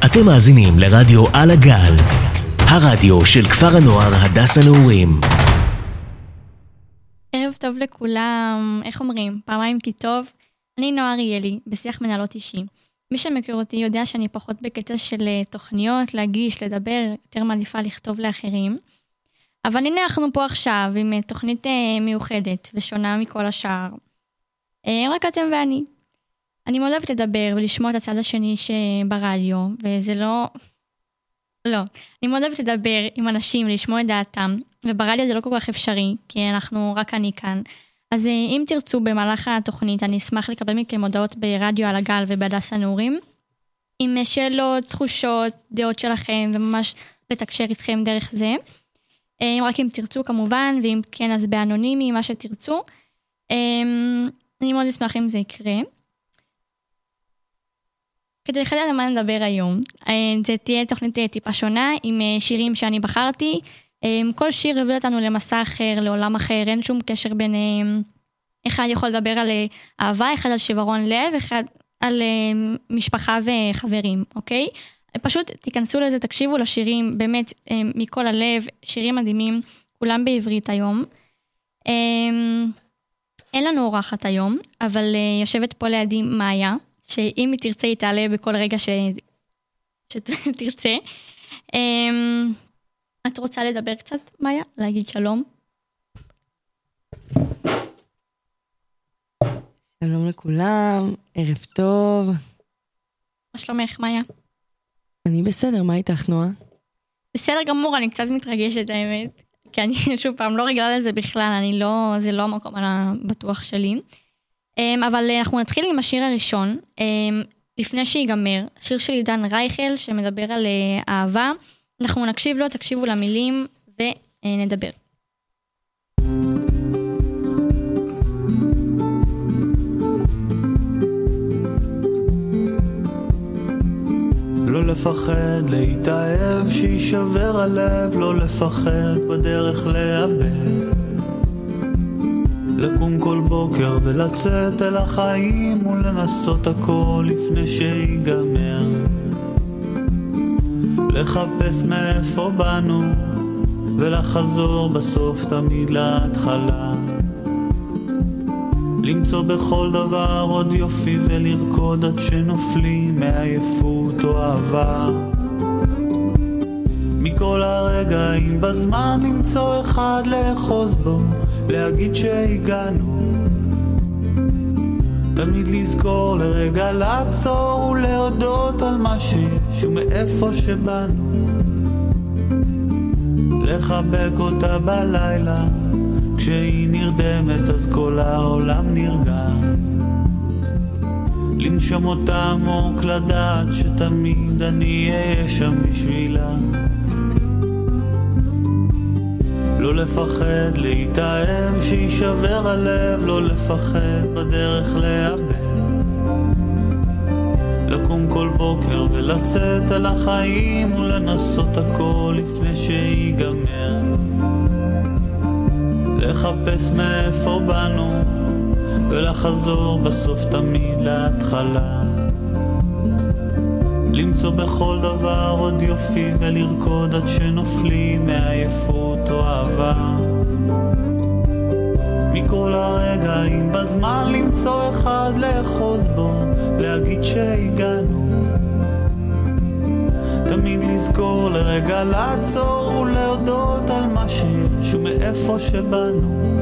אתם מאזינים לרדיו על הגל, הרדיו של כפר הנוער הדס הנעורים. ערב טוב לכולם, איך אומרים? פעמיים כי טוב. אני נועה אריאלי, בשיח מנהלות אישי. מי שמכיר אותי יודע שאני פחות בקטע של תוכניות, להגיש, לדבר, יותר מעדיפה לכתוב לאחרים. אבל הנה אנחנו פה עכשיו עם תוכנית מיוחדת ושונה מכל השאר. רק אתם ואני. אני מאוד אוהבת לדבר ולשמוע את הצד השני שברדיו, וזה לא... אני מאוד אוהבת לדבר עם אנשים ולשמוע את דעתם, וברדיו זה לא כל כך אפשרי, כי אנחנו רק אני כאן. אז אם תרצו במהלך התוכנית, אני אשמח לקבל מכם הודעות ברדיו על הגל ובהדס הנעורים, עם שאלות, תחושות, דעות שלכם, וממש לתקשר איתכם דרך זה. רק אם תרצו כמובן, ואם כן אז באנונימי, מה שתרצו. אני מאוד אשמח אם זה יקרה. כדי לחדד על מה נדבר היום, זה תהיה תוכנית טיפה שונה, עם שירים שאני בחרתי. כל שיר יביא אותנו למסע אחר, לעולם אחר, אין שום קשר ביניהם. אחד יכול לדבר על אהבה, אחד על שברון לב, אחד על משפחה וחברים, אוקיי? פשוט תיכנסו לזה, תקשיבו לשירים, באמת מכל הלב, שירים מדהימים, כולם בעברית היום. אין לנו אורחת היום, אבל יושבת פה לידי מאיה, שאם היא תרצה היא תעלה בכל רגע שתרצה. את רוצה לדבר קצת, מאיה? להגיד שלום? שלום לכולם, ערב טוב. מה שלומך, מאיה? אני בסדר, מה איתך, נועה? בסדר גמור, אני קצת מתרגשת, האמת. כי אני שוב פעם לא רגילה לזה בכלל, זה לא המקום הבטוח שלי. אבל אנחנו נתחיל עם השיר הראשון, לפני שיגמר, שיר של עידן רייכל שמדבר על אהבה. אנחנו נקשיב לו, תקשיבו למילים ונדבר. לא לפחד להתאהב, שישבר הלב, לא לפחד בדרך לאבד, לקום כל בוקר ולצאת אל החיים ולנסות הכל לפני שיגמר, לחפש מאיפה באנו ולחזור בסוף תמיד להתחלה, למצוא בכל דבר עוד יופי ולרקוד עד שנופלים מעייפות או אהבה, מכל הרגעים בזמן למצוא אחד לאחוז בו, להגיד שהגענו, תמיד לזכור לרגע לעצור ולהודות על מה שיש ומאיפה שבאנו, לחבק אותה בלילה כשהיא נרדמת אז כל העולם נרגע, לנשום אותה עמוק לדעת שתמיד אני אהיה שם בשבילה, לא לפחד להתאהב, שישבר הלב, לא לפחד בדרך לאבד, לקום כל בוקר ולצאת אל החיים ולנסות הכל לפני שיגמר, לחפש מאיפה באנו ולחזור בסוף תמיד להתחלה, למצוא בכל דבר עוד יופי ולרקוד עד שנופלים מעייפות או אהבה, מכל הרגעים בזמן למצוא אחד לאחוז בו, להגיד שהגענו, תמיד לזכור לרגע לעצור ולהודות על מה שיש ומאיפה שבאנו,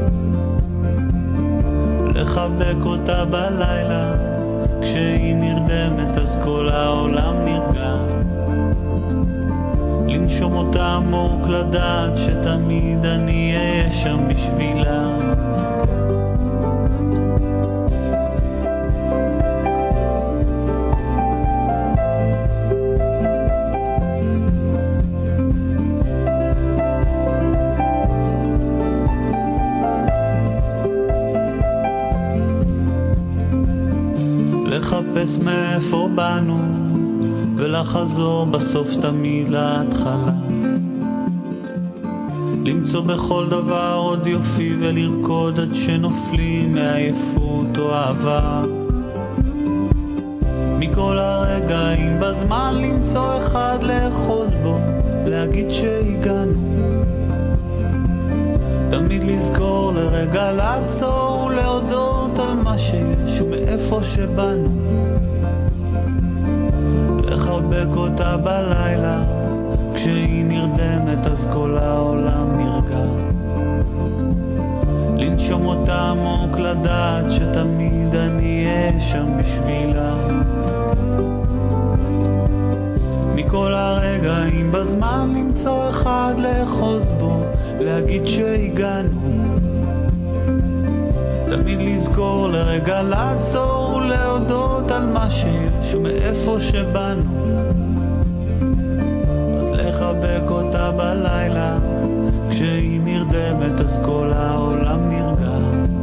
לחבק אותה בלילה כשהיא נרדמת אז כל העולם נרגע, לנשום אותה עמוק לדעת שתמיד אני אהיה שם בשבילה, לחפש מאיפה באנו ולחזור בסוף תמיד להתחלה, למצוא בכל דבר עוד יופי ולרקוד עד שנופלים מעייפות או אהבה, מכל הרגעים בזמן למצוא אחד לאחוז בו, להגיד שהגענו. תמיד לזכור לרגע לעצור ולהודות על מה שיש ומאיפה שבאנו. לחבק אותה בלילה, כשהיא נרדמת אז כל העולם נרגע. לנשום אותה עמוק, לדעת שתמיד אני אהיה שם בשבילה. מכל הרגעים בזמן למצוא אחד לאחוז בו, להגיד שהגענו. תמיד לזכור לרגע לעצור ולהודות על מה שיש ומאיפה שבאנו. אז לחבק אותה בלילה, כשהיא נרדמת אז כל העולם נרגע.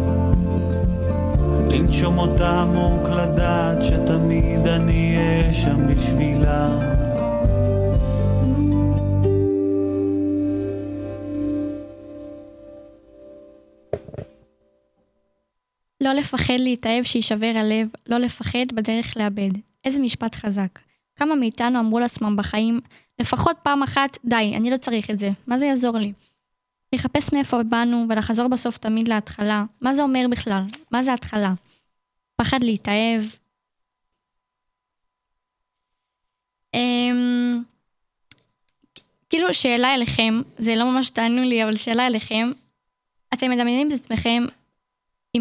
לנשום אותה עמוק, לדעת שתמיד אני אהיה שם בשבילה. לא לפחד להתאהב שישבר הלב, לא לפחד בדרך לאבד. איזה משפט חזק. כמה מאיתנו אמרו לעצמם בחיים, לפחות פעם אחת, די, אני לא צריך את זה. מה זה יעזור לי? לחפש מאיפה באנו ולחזור בסוף תמיד להתחלה. מה זה אומר בכלל? מה זה התחלה? פחד להתאהב. כאילו שאלה אליכם, זה לא ממש תענו לי, אבל שאלה אליכם. אתם מדמיינים את עצמכם עם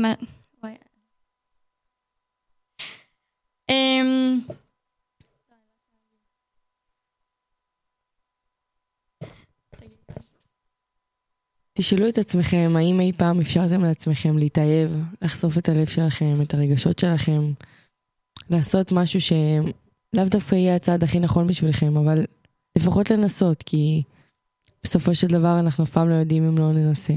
תשאלו את עצמכם, האם אי פעם אפשרתם לעצמכם להתאהב, לחשוף את הלב שלכם, את הרגשות שלכם, לעשות משהו שלאו דווקא יהיה הצעד הכי נכון בשבילכם, אבל לפחות לנסות, כי בסופו של דבר אנחנו אף פעם לא יודעים אם לא ננסה.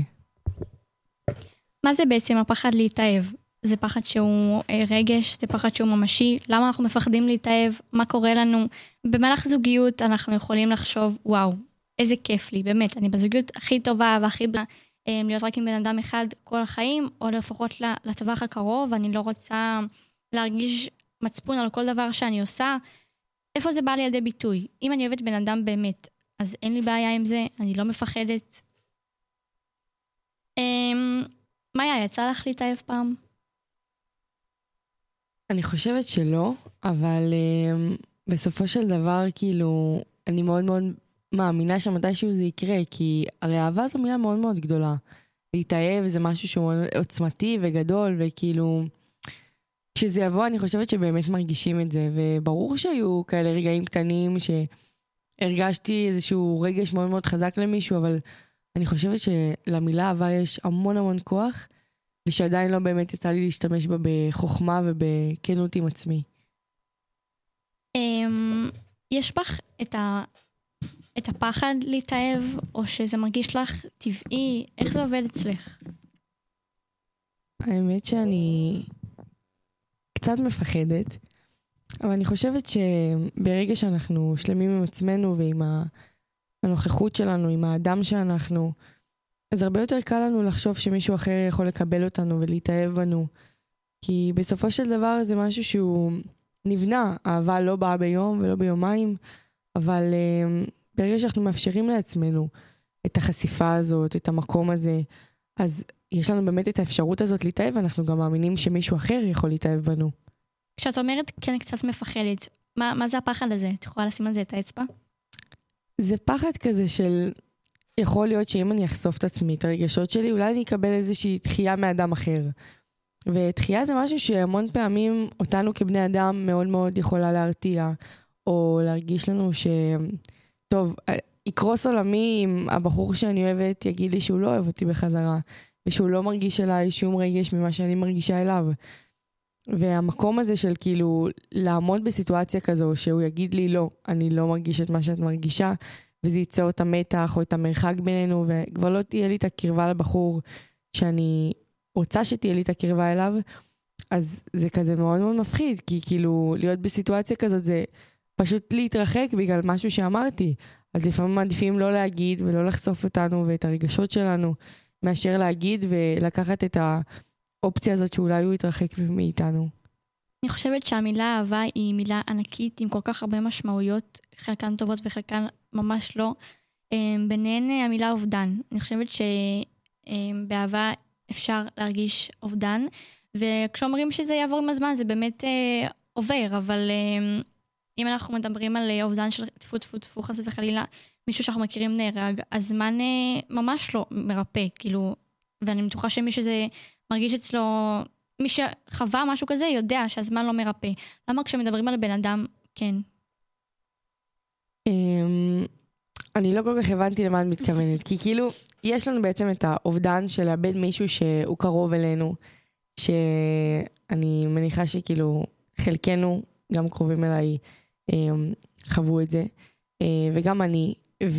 מה זה בעצם הפחד להתאהב? זה פחד שהוא רגש, זה פחד שהוא ממשי. למה אנחנו מפחדים להתאהב? מה קורה לנו? במהלך זוגיות אנחנו יכולים לחשוב, וואו, איזה כיף לי, באמת, אני בזוגיות הכי טובה והכי להיות רק עם בן אדם אחד כל החיים, או לפחות לטווח הקרוב, אני לא רוצה להרגיש מצפון על כל דבר שאני עושה. איפה זה בא לידי ביטוי? אם אני אוהבת בן אדם באמת, אז אין לי בעיה עם זה, אני לא מפחדת. מאיה, יצא לך להתאהב פעם? אני חושבת שלא, אבל בסופו של דבר, כאילו, אני מאוד מאוד מאמינה שמתישהו זה יקרה, כי הרי אהבה זו מילה מאוד מאוד גדולה. להתאהב זה משהו שהוא עוצמתי וגדול, וכאילו, כשזה יבוא אני חושבת שבאמת מרגישים את זה, וברור שהיו כאלה רגעים קטנים שהרגשתי איזשהו רגש מאוד מאוד חזק למישהו, אבל אני חושבת שלמילה אהבה יש המון המון כוח, ושעדיין לא באמת יצא לי להשתמש בה בחוכמה ובכנות עם עצמי. יש בך את הפחד להתאהב, או שזה מרגיש לך טבעי? איך זה עובד אצלך? האמת שאני קצת מפחדת, אבל אני חושבת שברגע שאנחנו שלמים עם עצמנו ועם הנוכחות שלנו, עם האדם שאנחנו, אז הרבה יותר קל לנו לחשוב שמישהו אחר יכול לקבל אותנו ולהתאהב בנו. כי בסופו של דבר זה משהו שהוא נבנה. אהבה לא באה ביום ולא ביומיים, אבל ברגע שאנחנו מאפשרים לעצמנו את החשיפה הזאת, את המקום הזה, אז יש לנו באמת את האפשרות הזאת להתאהב, ואנחנו גם מאמינים שמישהו אחר יכול להתאהב בנו. כשאת אומרת כן קצת מפחדת, מה זה הפחד הזה? את יכולה לשים על זה את האצבע? זה פחד כזה של יכול להיות שאם אני אחשוף את עצמי, את הרגשות שלי, אולי אני אקבל איזושהי דחייה מאדם אחר. ודחייה זה משהו שהמון פעמים אותנו כבני אדם מאוד מאוד יכולה להרתיע, או להרגיש לנו טוב, יקרוס עולמי אם הבחור שאני אוהבת יגיד לי שהוא לא אוהב אותי בחזרה, ושהוא לא מרגיש אליי שום רגש ממה שאני מרגישה אליו. והמקום הזה של כאילו לעמוד בסיטואציה כזו, שהוא יגיד לי לא, אני לא מרגיש את מה שאת מרגישה, וזה ייצור את המתח או את המרחק בינינו, וכבר לא תהיה לי את הקרבה לבחור שאני רוצה שתהיה לי את הקרבה אליו, אז זה כזה מאוד מאוד מפחיד, כי כאילו להיות בסיטואציה כזאת זה פשוט להתרחק בגלל משהו שאמרתי. אז לפעמים מעדיפים לא להגיד ולא לחשוף אותנו ואת הרגשות שלנו, מאשר להגיד ולקחת את האופציה הזאת שאולי הוא יתרחק מאיתנו. אני חושבת שהמילה אהבה היא מילה ענקית עם כל כך הרבה משמעויות, חלקן טובות וחלקן ממש לא. ביניהן המילה אובדן. אני חושבת שבאהבה אפשר להרגיש אובדן, וכשאומרים שזה יעבור עם הזמן זה באמת עובר, אבל אם אנחנו מדברים על אובדן של טפו חס וחלילה, מישהו שאנחנו מכירים נהרג, הזמן ממש לא מרפא, כאילו, ואני בטוחה שמי שזה מרגיש אצלו, מי שחווה משהו כזה יודע שהזמן לא מרפא. למה כשמדברים על בן אדם, כן? אני לא כל כך הבנתי למה את מתכוונת, כי כאילו, יש לנו בעצם את האובדן של לאבד מישהו שהוא קרוב אלינו, שאני מניחה שכאילו חלקנו, גם קרובים אליי, חוו את זה, וגם אני,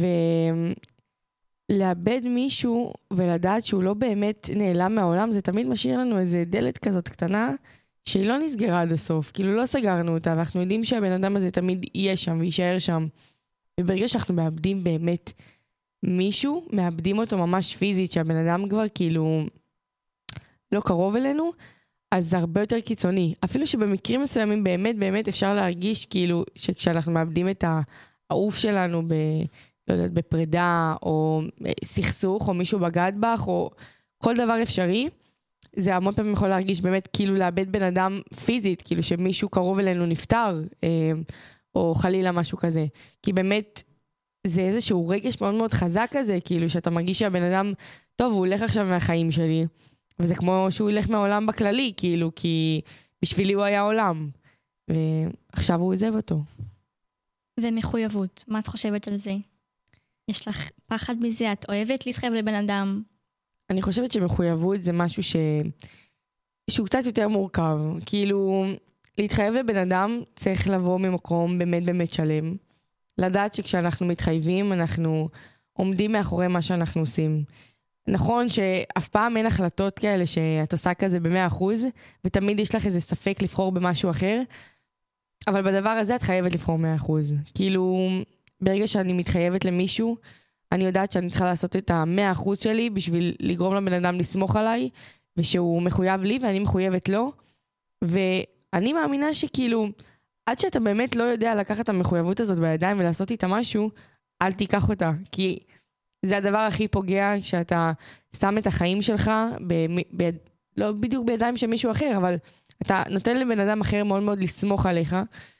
ולאבד מישהו ולדעת שהוא לא באמת נעלם מהעולם, זה תמיד משאיר לנו איזה דלת כזאת קטנה, שהיא לא נסגרה עד הסוף, כאילו לא סגרנו אותה, ואנחנו יודעים שהבן אדם הזה תמיד יהיה שם ויישאר שם, וברגע שאנחנו מאבדים באמת מישהו, מאבדים אותו ממש פיזית, שהבן אדם כבר כאילו לא קרוב אלינו, אז זה הרבה יותר קיצוני. אפילו שבמקרים מסוימים באמת אפשר להרגיש כאילו שכשאנחנו מאבדים את העוף שלנו לא יודעת, בפרידה, או סכסוך, או מישהו בגד בך, או כל דבר אפשרי, זה המון פעמים יכול להרגיש באמת כאילו לאבד בן אדם פיזית, כאילו שמישהו קרוב אלינו נפטר, או חלילה משהו כזה. כי באמת זה איזשהו רגש מאוד מאוד חזק כזה, כאילו שאתה מרגיש שהבן אדם, טוב, הוא הולך עכשיו מהחיים שלי, וזה כמו שהוא ילך מהעולם בכללי, כאילו, כי בשבילי הוא היה עולם. ועכשיו הוא עוזב אותו. ומחויבות, מה את חושבת על זה? יש לך פחד מזה? את אוהבת להתחייב לבן אדם? אני חושבת שמחויבות זה משהו שהוא קצת יותר מורכב. כאילו, להתחייב לבן אדם צריך לבוא ממקום באמת שלם. לדעת שכשאנחנו מתחייבים, אנחנו עומדים מאחורי מה שאנחנו עושים. נכון שאף פעם אין החלטות כאלה שאת עושה כזה ב100%, ותמיד יש לך איזה ספק לבחור במשהו אחר, אבל בדבר הזה את חייבת לבחור 100%. כאילו, ברגע שאני מתחייבת למישהו, אני יודעת שאני צריכה לעשות את ה100% שלי, בשביל לגרום לבן אדם לסמוך עליי, ושהוא מחויב לי ואני מחויבת לו, ואני מאמינה שכאילו, עד שאתה באמת לא יודע לקחת את המחויבות הזאת בידיים ולעשות איתה משהו, אל תיקח אותה, כי זה הדבר הכי פוגע כשאתה שם את החיים שלך, לא בדיוק בידיים של מישהו אחר, אבל אתה נותן לבן אדם אחר מאוד מאוד לסמוך עליך,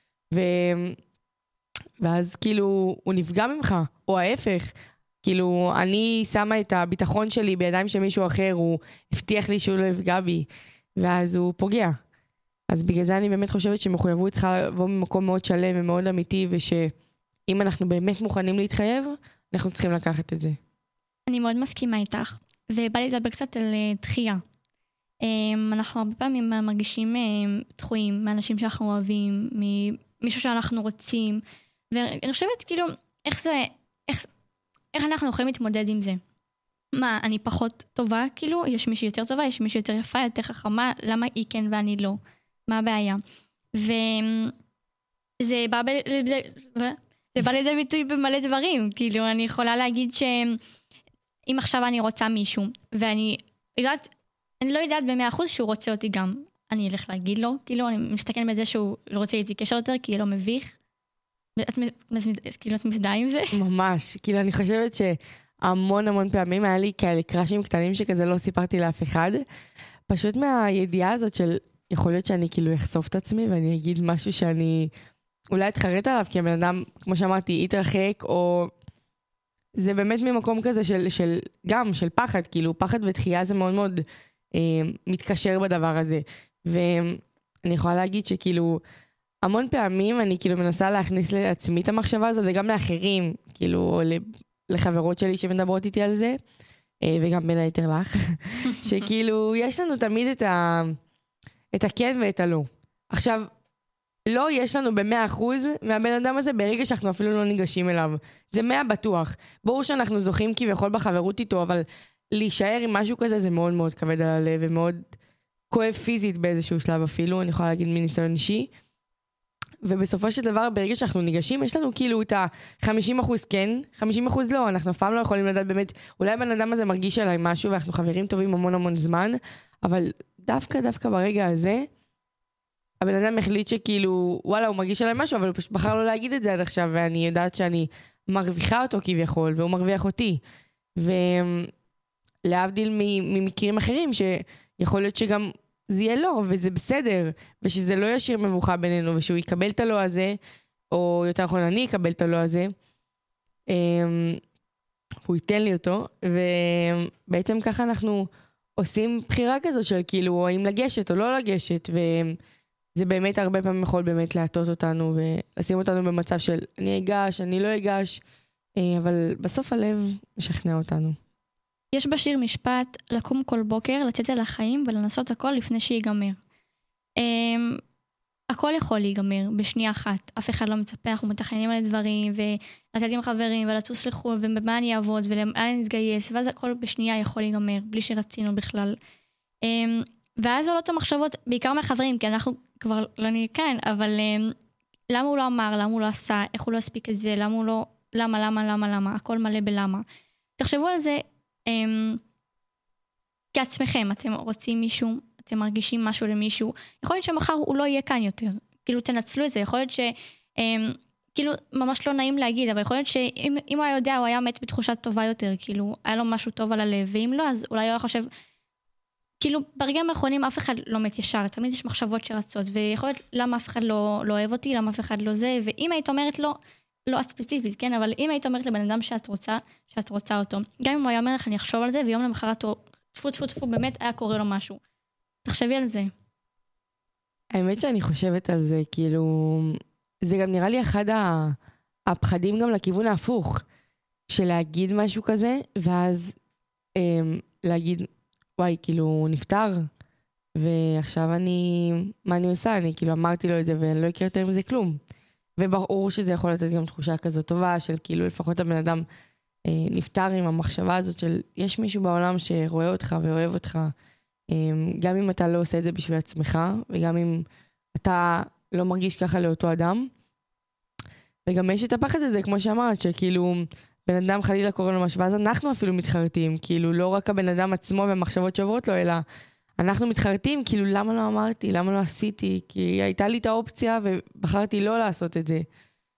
ואז כאילו הוא נפגע ממך, או ההפך. כאילו אני שמה את הביטחון שלי בידיים של מישהו אחר, הוא הבטיח לי שהוא לא יפגע בי, ואז הוא פוגע. אז בגלל זה אני באמת חושבת שמחויבות צריכה לבוא ממקום מאוד שלם ומאוד אמיתי, ושאם אנחנו באמת מוכנים להתחייב, אנחנו צריכים לקחת את זה. אני מאוד מסכימה איתך, ובא לי לדבר קצת על דחייה. אנחנו הרבה פעמים מרגישים דחויים מאנשים שאנחנו אוהבים, ממישהו שאנחנו רוצים, ואני חושבת כאילו, איך אנחנו יכולים להתמודד עם זה? מה, אני פחות טובה? כאילו, יש מישהי יותר טובה, יש מישהי יותר יפה, יותר חכמה, למה היא כן ואני לא? מה הבעיה? וזה בא לידי ביטוי במלא דברים, כאילו, אני יכולה להגיד שאם עכשיו אני רוצה מישהו, ואני יודעת, אני לא יודעת ב100% שהוא רוצה אותי גם, אני אלך להגיד לו, כאילו, אני מסתכל בזה שהוא לא רוצה איתי קשר יותר, כי לא מביך, כאילו, את מזדהה עם זה? ממש, כאילו, אני חושבת שהמון פעמים היה לי כאלה קראשים קטנים שכזה לא סיפרתי לאף אחד, פשוט מהידיעה הזאת של, יכול להיות שאני כאילו אחשוף את עצמי, ואני אגיד משהו שאני אולי אתחרט עליו, כי הבן אדם, כמו שאמרתי, יתרחק, או זה באמת ממקום כזה גם של פחד, כאילו, פחד ודחייה זה מאוד מאוד מתקשר בדבר הזה. ואני יכולה להגיד שכאילו, המון פעמים אני כאילו מנסה להכניס לעצמי את המחשבה הזאת, וגם לאחרים, כאילו, לחברות שלי שמדברות איתי על זה, וגם בין היתר לך, שכאילו, יש לנו תמיד את הכן ואת הלא. עכשיו, לא יש לנו ב100% מהבן אדם הזה ברגע שאנחנו אפילו לא ניגשים אליו. זה 100 בטוח. ברור שאנחנו זוכים כביכול בחברות איתו, אבל להישאר עם משהו כזה זה מאוד מאוד כבד על הלב, ומאוד כואב פיזית באיזשהו שלב אפילו, אני יכולה להגיד מניסיון אישי. ובסופו של דבר, ברגע שאנחנו ניגשים, יש לנו כאילו את ה-50% כן, 50% לא. אנחנו אף פעם לא יכולים לדעת באמת, אולי הבן אדם הזה מרגיש עליי משהו, ואנחנו חברים טובים המון זמן, אבל דווקא ברגע הזה, הבן אדם החליט שכאילו, וואלה, הוא מרגיש עליי משהו, אבל הוא פשוט בחר לא להגיד את זה עד עכשיו, ואני יודעת שאני מרוויחה אותו כביכול, והוא מרוויח אותי. ולהבדיל ממקרים אחרים, שיכול להיות שגם זה יהיה לו, וזה בסדר, ושזה לא ישאיר מבוכה בינינו, ושהוא יקבל את הלא הזה, או יותר נכון, אני אקבל את הלא הזה, הוא ייתן לי אותו, ובעצם ככה אנחנו עושים בחירה כזאת של כאילו, האם לגשת או לא לגשת, וזה באמת הרבה פעמים יכול באמת להטות אותנו, ולשים אותנו במצב של אני אגש, אני לא אגש, אבל בסוף הלב משכנע אותנו. יש בשיר משפט, לקום כל בוקר, לצאת אל החיים ולנסות הכל לפני שיגמר. הכל יכול להיגמר בשנייה אחת. אף אחד לא מצפה, אנחנו מתכננים על דברים, ולצאת עם חברים, ולצוס לחול, ובמה אני אעבוד, ולמה אני אתגייס, ואז הכל בשנייה יכול להיגמר, בלי שרצינו בכלל. ואז עולות המחשבות, בעיקר מהחברים, כי אנחנו כבר לא נהיה כאן, אבל למה הוא לא אמר, למה הוא לא עשה, איך הוא לא הספיק את זה, למה הוא לא, למה, הכל מלא בלמה. תחשבו על זה, כעצמכם, אתם רוצים מישהו, אתם מרגישים משהו למישהו, יכול להיות שמחר הוא לא יהיה כאן יותר, כאילו תנצלו את זה, יכול להיות כאילו ממש לא נעים להגיד, אבל יכול להיות שאם הוא היה יודע, הוא היה מת בתחושה טובה יותר, כאילו היה לו משהו טוב על הלב, ואם לא, אז אולי הוא היה חושב, כאילו ברגעים האחרונים אף אחד לא מת ישר, תמיד יש מחשבות שרצות, ויכול להיות למה אף אחד לא אוהב אותי, למה אף אחד לא זה, ואם היית אומרת לו, לא ספציפית, כן, אבל אם היית אומרת לבן אדם שאת רוצה אותו, גם אם הוא היה אומר לך, אני אחשוב על זה, ויום למחרת הוא, טפו, באמת היה קורה לו משהו. תחשבי על זה. האמת שאני חושבת על זה, כאילו, זה גם נראה לי אחד הפחדים גם לכיוון ההפוך, של להגיד משהו כזה, ואז להגיד, וואי, כאילו, הוא נפטר, ועכשיו מה אני עושה? אני כאילו אמרתי לו את זה, ואני לא אכיר יותר מזה כלום. וברור שזה יכול לתת גם תחושה כזאת טובה, של כאילו לפחות הבן אדם נפטר עם המחשבה הזאת של יש מישהו בעולם שרואה אותך ואוהב אותך, גם אם אתה לא עושה את זה בשביל עצמך, וגם אם אתה לא מרגיש ככה לאותו אדם. וגם יש את הפחד הזה, כמו שאמרת, שכאילו בן אדם חלילה קורא לו משהו, ואז אנחנו אפילו מתחרטים, כאילו לא רק הבן אדם עצמו והמחשבות שעוברות לו, אלא אנחנו מתחרטים, כאילו למה לא אמרתי, למה לא עשיתי, כי הייתה לי את האופציה ובחרתי לא לעשות את זה.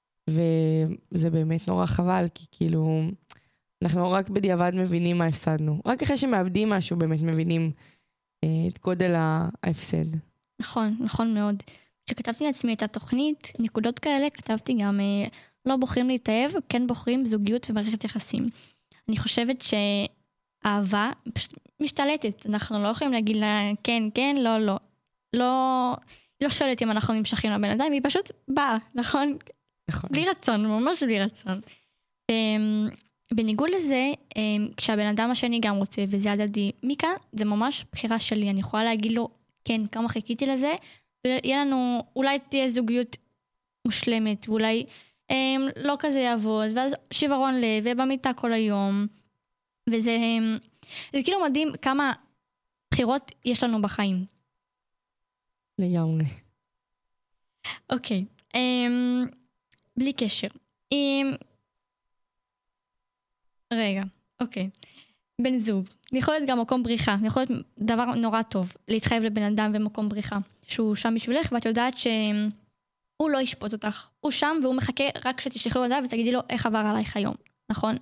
וזה באמת נורא חבל, כי כאילו אנחנו רק בדיעבד מבינים מה הפסדנו. רק אחרי שמאבדים משהו באמת מבינים את גודל ההפסד. נכון מאוד. כשכתבתי לעצמי את התוכנית, נקודות כאלה, כתבתי גם לא בוחרים להתאהב, כן בוחרים זוגיות ומערכת יחסים. אני חושבת שאהבה פשוט משתלטת. אנחנו לא יכולים להגיד לה כן, לא. לא שואלת אם אנחנו נמשכים לבן אדם, היא פשוט באה, נכון? בלי רצון, ממש בלי רצון. בניגוד לזה, כשהבן אדם השני גם רוצה, וזה הדדי, מכאן זה ממש בחירה שלי. אני יכולה להגיד לו, כן, כמה חיכיתי לזה, ויהיה לנו, אולי תהיה זוגיות מושלמת, ואולי לא כזה יעבוד, ואז שברון לב, ובמיטה כל היום, וזה כאילו מדהים כמה בחירות יש לנו בחיים. לגמרי. אוקיי, בלי קשר. רגע, אוקיי. בן זוג, יכול להיות גם מקום בריחה, יכול להיות דבר נורא טוב, להתחייב לבן אדם במקום בריחה, שהוא שם בשבילך, ואת יודעת שהוא לא ישפוט אותך, הוא שם והוא מחכה רק שתשלחי לו הודעה ותגידי לו איך עבר עלייך היום, נכון?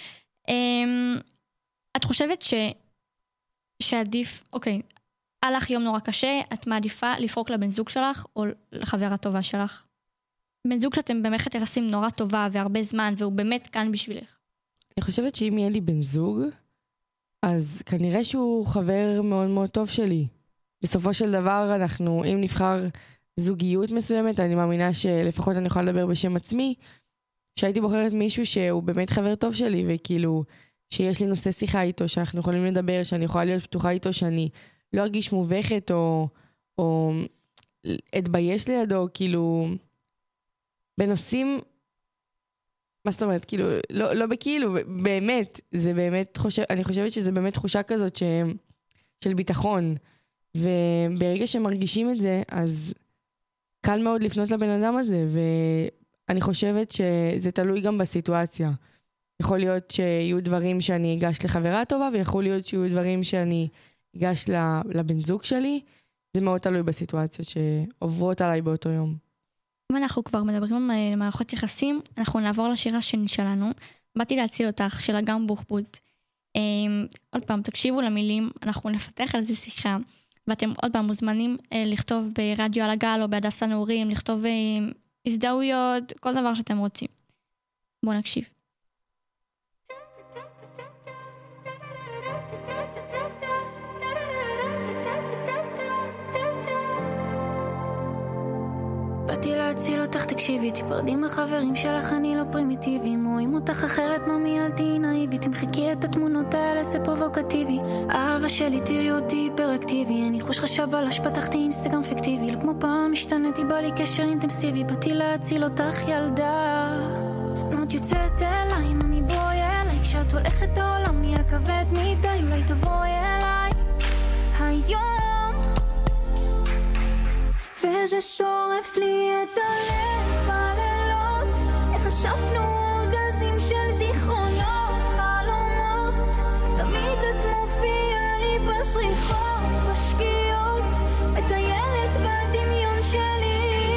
את חושבת שעדיף, אוקיי, הלך יום נורא קשה, את מעדיפה לפרוק לבן זוג שלך או לחברה טובה שלך? בן זוג שאתם במערכת יחסים נורא טובה והרבה זמן, והוא באמת כאן בשבילך. אני חושבת שאם יהיה לי בן זוג, אז כנראה שהוא חבר מאוד מאוד טוב שלי. בסופו של דבר אנחנו, אם נבחר זוגיות מסוימת, אני מאמינה שלפחות אני יכולה לדבר בשם עצמי, שהייתי בוחרת מישהו שהוא באמת חבר טוב שלי, וכאילו שיש לי נושא שיחה איתו, שאנחנו יכולים לדבר, שאני יכולה להיות פתוחה איתו, שאני לא ארגיש מובכת או אתבייש לידו, כאילו בנושאים, מה זאת אומרת, כאילו, לא בכאילו, באמת, זה באמת, אני חושבת שזה באמת תחושה כזאת של ביטחון, וברגע שמרגישים את זה, אז קל מאוד לפנות לבן אדם הזה, ואני חושבת שזה תלוי גם בסיטואציה. יכול להיות שיהיו דברים שאני אגש לחברה טובה, ויכול להיות שיהיו דברים שאני אגש לבן זוג שלי, זה מאוד תלוי בסיטואציות שעוברות עליי באותו יום. אם אנחנו כבר מדברים על מערכות יחסים, אנחנו נעבור לשיר השני שלנו. באתי להציל אותך, של אגם בוחבוט. עוד פעם, תקשיבו למילים, אנחנו נפתח על זה שיחה, ואתם עוד פעם מוזמנים לכתוב ברדיו על הגל או בהדסה נעורים, לכתוב הזדהויות, כל דבר שאתם רוצים. בואו נקשיב. באתי להציל אותך, תקשיבי, תפרדי מהחברים שלך, אני לא פרימיטיבי, רואים אותך אחרת, ממי אל תהי נאיבי, תמחקי את התמונות האלה, זה פרובוקטיבי, אהבה שלי תראי אותי היפראקטיבי, אני חוש חשבלש, פתחתי אינסטגרם פיקטיבי, לא כמו פעם השתנתי, בא לי קשר אינטנסיבי, באתי להציל אותך ילדה, מאוד יוצאת אליי, ממי בואי אליי, כשאת הולכת העולם נהיה כבד מדי, אולי תבואי אליי היום, וזה שורף לי את הלב בלילות, איך אספנו אורגזים של זיכרונות, חלומות, תמיד את מופיעה לי בסריחות, בשקיעות, מטיילת בדמיון שלי,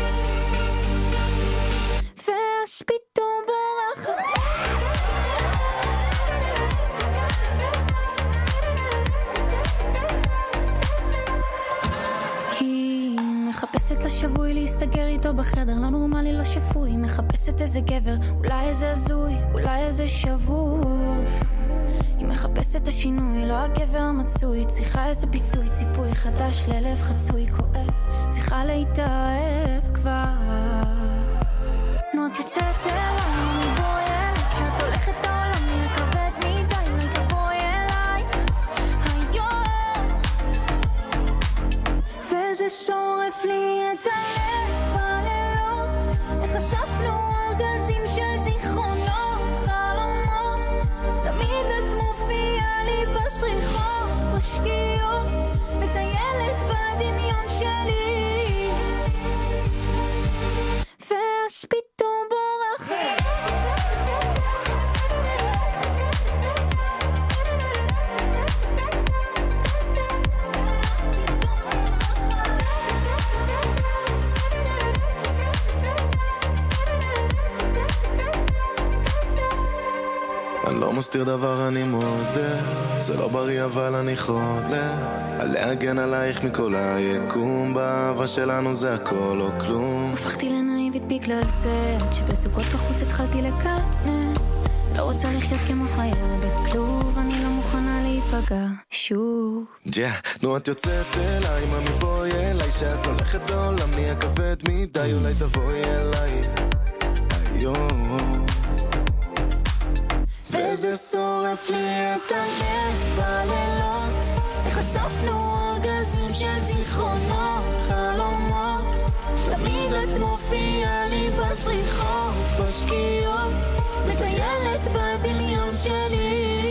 ואז פתאום בורחת. מחפשת לשבוי להסתגר איתו בחדר, לא נורמלי, לא שפוי, מחפשת איזה גבר, אולי איזה הזוי, אולי איזה שבור, היא מחפשת את השינוי, לא הגבר המצוי, צריכה איזה פיצוי, ציפוי חדש ללב חצוי כואב, צריכה להתאהב כבר, נו את יוצאת אליי, אני בואי אליי, כשאת הולכת העולם נהיה כבד מדי, אולי תבואי אליי היום, וזה שורף לי את הלב בלילות, איך אספנו אורגזים של זיכרונות, חלומות, תמיד את מופיעה לי בסריחות, בשקיעות, מטיילת בדמיון שלי, ואז פתאום בורחת. אני לא מסתיר דבר, אני מודה, זה לא בריא אבל אני חולה, להגן עלייך מכל היקום, באהבה שלנו זה הכל או כלום. הפכתי לנאיבית בגלל זה, שבזוגות בחוץ התחלתי לקנן, לא רוצה לחיות כמו חיה בכלוב, אני לא מוכנה להיפגע שוב. נו את יוצאת אליי, ממי בואי אליי, שאת הולכת בעולם נהיה כבד מדי, אולי תבואי אליי היום, וזה שורף לי את הלב בלילות, איך אספנו אורגזים של זיכרונות, חלומות, תמיד את מופיעה לי בסריחות, בשקיעות, מטיילת בדמיון שלי,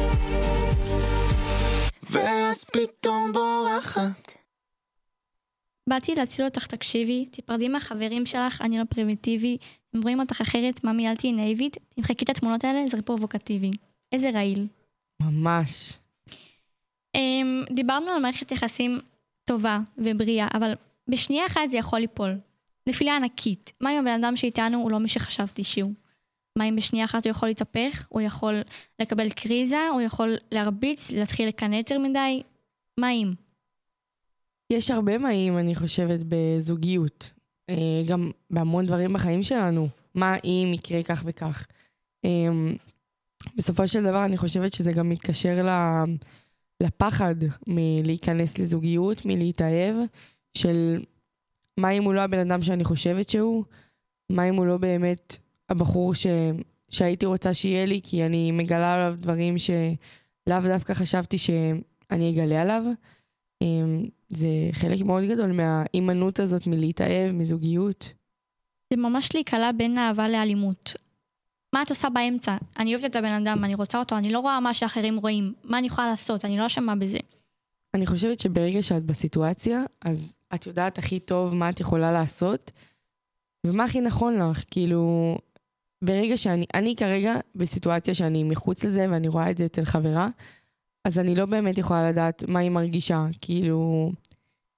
ואז פתאום בורחת. באתי להציל אותך, תקשיבי, תפרדי מהחברים שלך, אני לא פרימיטיבי, הם רואים אותך אחרת, ממי אל תהי נאיבית, תמחקי את התמונות האלה, זה פרובוקטיבי. איזה רעיל. ממש. דיברנו על מערכת יחסים טובה ובריאה, אבל בשנייה אחת זה יכול ליפול. נפילה ענקית. מה אם הבן אדם שאיתנו הוא לא מי שחשבתי שהוא? מה אם בשנייה אחת הוא יכול להתהפך, הוא יכול לקבל קריזה, הוא יכול להרביץ, להתחיל לקנא יותר מדי? מה אם? יש הרבה מים, אני חושבת, בזוגיות. גם בהמון דברים בחיים שלנו. מה אם יקרה כך וכך. בסופו של דבר אני חושבת שזה גם מתקשר לפחד מלהיכנס לזוגיות, מלהתאהב, של מה אם הוא לא הבן אדם שאני חושבת שהוא, מה אם הוא לא באמת הבחור שהייתי רוצה שיהיה לי, כי אני מגלה עליו דברים שלאו דווקא חשבתי שאני אגלה עליו. זה חלק מאוד גדול מהאימנות הזאת מלהתאהב, מזוגיות. זה ממש להיקלה בין אהבה לאלימות. מה את עושה באמצע? אני אוהבת את הבן אדם, אני רוצה אותו, אני לא רואה מה שאחרים רואים. מה אני יכולה לעשות? אני לא אשמה בזה. אני חושבת שברגע שאת בסיטואציה, אז את יודעת הכי טוב מה את יכולה לעשות, ומה הכי נכון לך. כאילו, ברגע אני כרגע בסיטואציה שאני מחוץ לזה, ואני רואה את זה אצל חברה, אז אני לא באמת יכולה לדעת מה היא מרגישה. כאילו,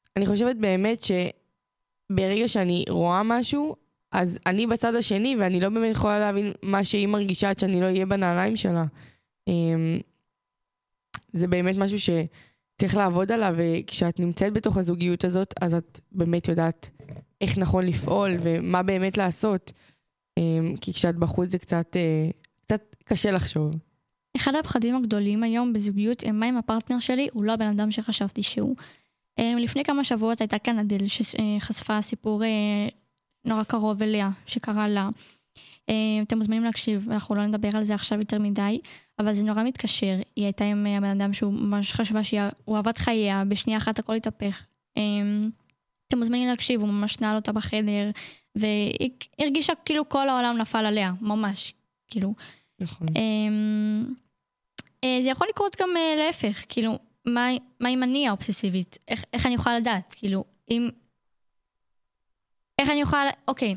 אני חושבת באמת שברגע שאני רואה משהו, אז אני בצד השני, ואני לא באמת יכולה להבין מה שהיא מרגישה עד שאני לא אהיה בנעליים שלה. זה באמת משהו שצריך לעבוד עליו, וכשאת נמצאת בתוך הזוגיות הזאת, אז את באמת יודעת איך נכון לפעול, ומה באמת לעשות. כי כשאת בחוץ זה קצת קשה לחשוב. אחד הפחדים הגדולים היום בזוגיות הם מה אם הפרטנר שלי הוא לא הבן אדם שחשבתי שהוא. לפני כמה שבועות הייתה כאן אדל שחשפה סיפור נורא קרוב אליה, שקרה לה. אתם מוזמנים להקשיב, אנחנו לא נדבר על זה עכשיו יותר מדי, אבל זה נורא מתקשר. היא הייתה עם הבן אדם שהוא ממש חשבה שהוא אהבת חייה, בשנייה אחת הכל התהפך. אתם מוזמנים להקשיב, הוא ממש נעל אותה בחדר, והיא הרגישה כאילו כל העולם נפל עליה, ממש, כאילו. נכון. זה יכול לקרות גם להפך, כאילו, מה אם אני האובססיבית? איך אני יכולה לדעת? כאילו, איך אני יכולה... אוקיי.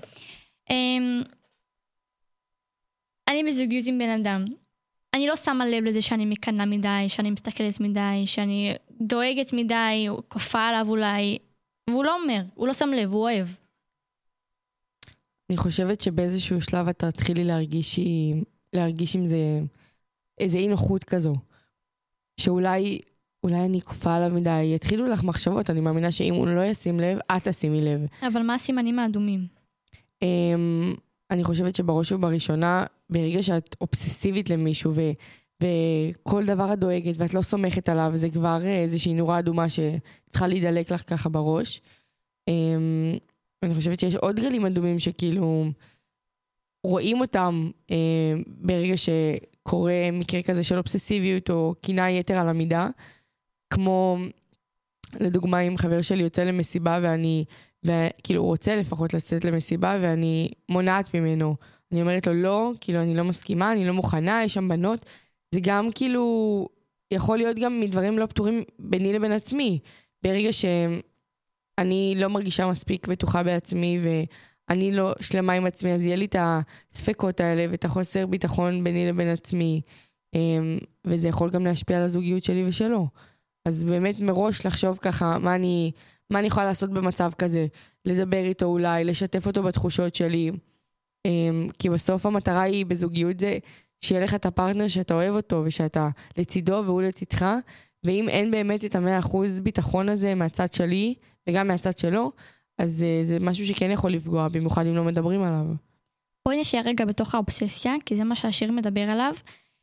אני בזוגיות עם בן אדם. אני לא שמה לב לזה שאני מקנה מדי, שאני מסתכלת מדי, שאני דואגת מדי, כופה עליו אולי, והוא לא אומר, הוא לא שם לב, הוא אוהב. אני חושבת שבאיזשהו שלב אתה תתחילי להרגיש עם זה איזה אי נוחות כזו. שאולי אני כופה עליו מדי, יתחילו לך מחשבות, אני מאמינה שאם הוא לא ישים לב, את תשימי לב. אבל מה הסימנים האדומים? אני חושבת שבראש ובראשונה, ברגע שאת אובססיבית למישהו, וכל דבר את דואגת, ואת לא סומכת עליו, זה כבר איזושהי נורה אדומה שצריכה להידלק לך ככה בראש. אני חושבת שיש עוד גלים אדומים שכאילו רואים אותם ברגע שקורה מקרה כזה של אובססיביות או קינה יתר על המידה, כמו לדוגמה אם חבר שלי יוצא למסיבה וכאילו הוא רוצה לפחות לצאת למסיבה ואני מונעת ממנו, אני אומרת לו לא, כאילו אני לא מסכימה, אני לא מוכנה, יש שם בנות, זה גם כאילו יכול להיות גם מדברים לא פתורים ביני לבין עצמי, ברגע שאני לא מרגישה מספיק בטוחה בעצמי ואני לא שלמה עם עצמי, אז יהיה לי את הספקות האלה ואת החוסר ביטחון ביני לבין עצמי, וזה יכול גם להשפיע על הזוגיות שלי ושלו. אז באמת מראש לחשוב ככה מה אני יכולה לעשות במצב כזה, לדבר איתו אולי, לשתף אותו בתחושות שלי, כי בסוף המטרה היא בזוגיות זה שיהיה לך את הפרטנר שאתה אוהב אותו ושאתה לצידו והוא לצידך, ואם אין באמת את 100% ביטחון הזה מהצד שלי וגם מהצד שלו, אז זה משהו שכן יכול לפגוע, במיוחד אם לא מדברים עליו. בואי נשאר רגע בתוך האובססיה, כי זה מה שהשיר מדבר עליו.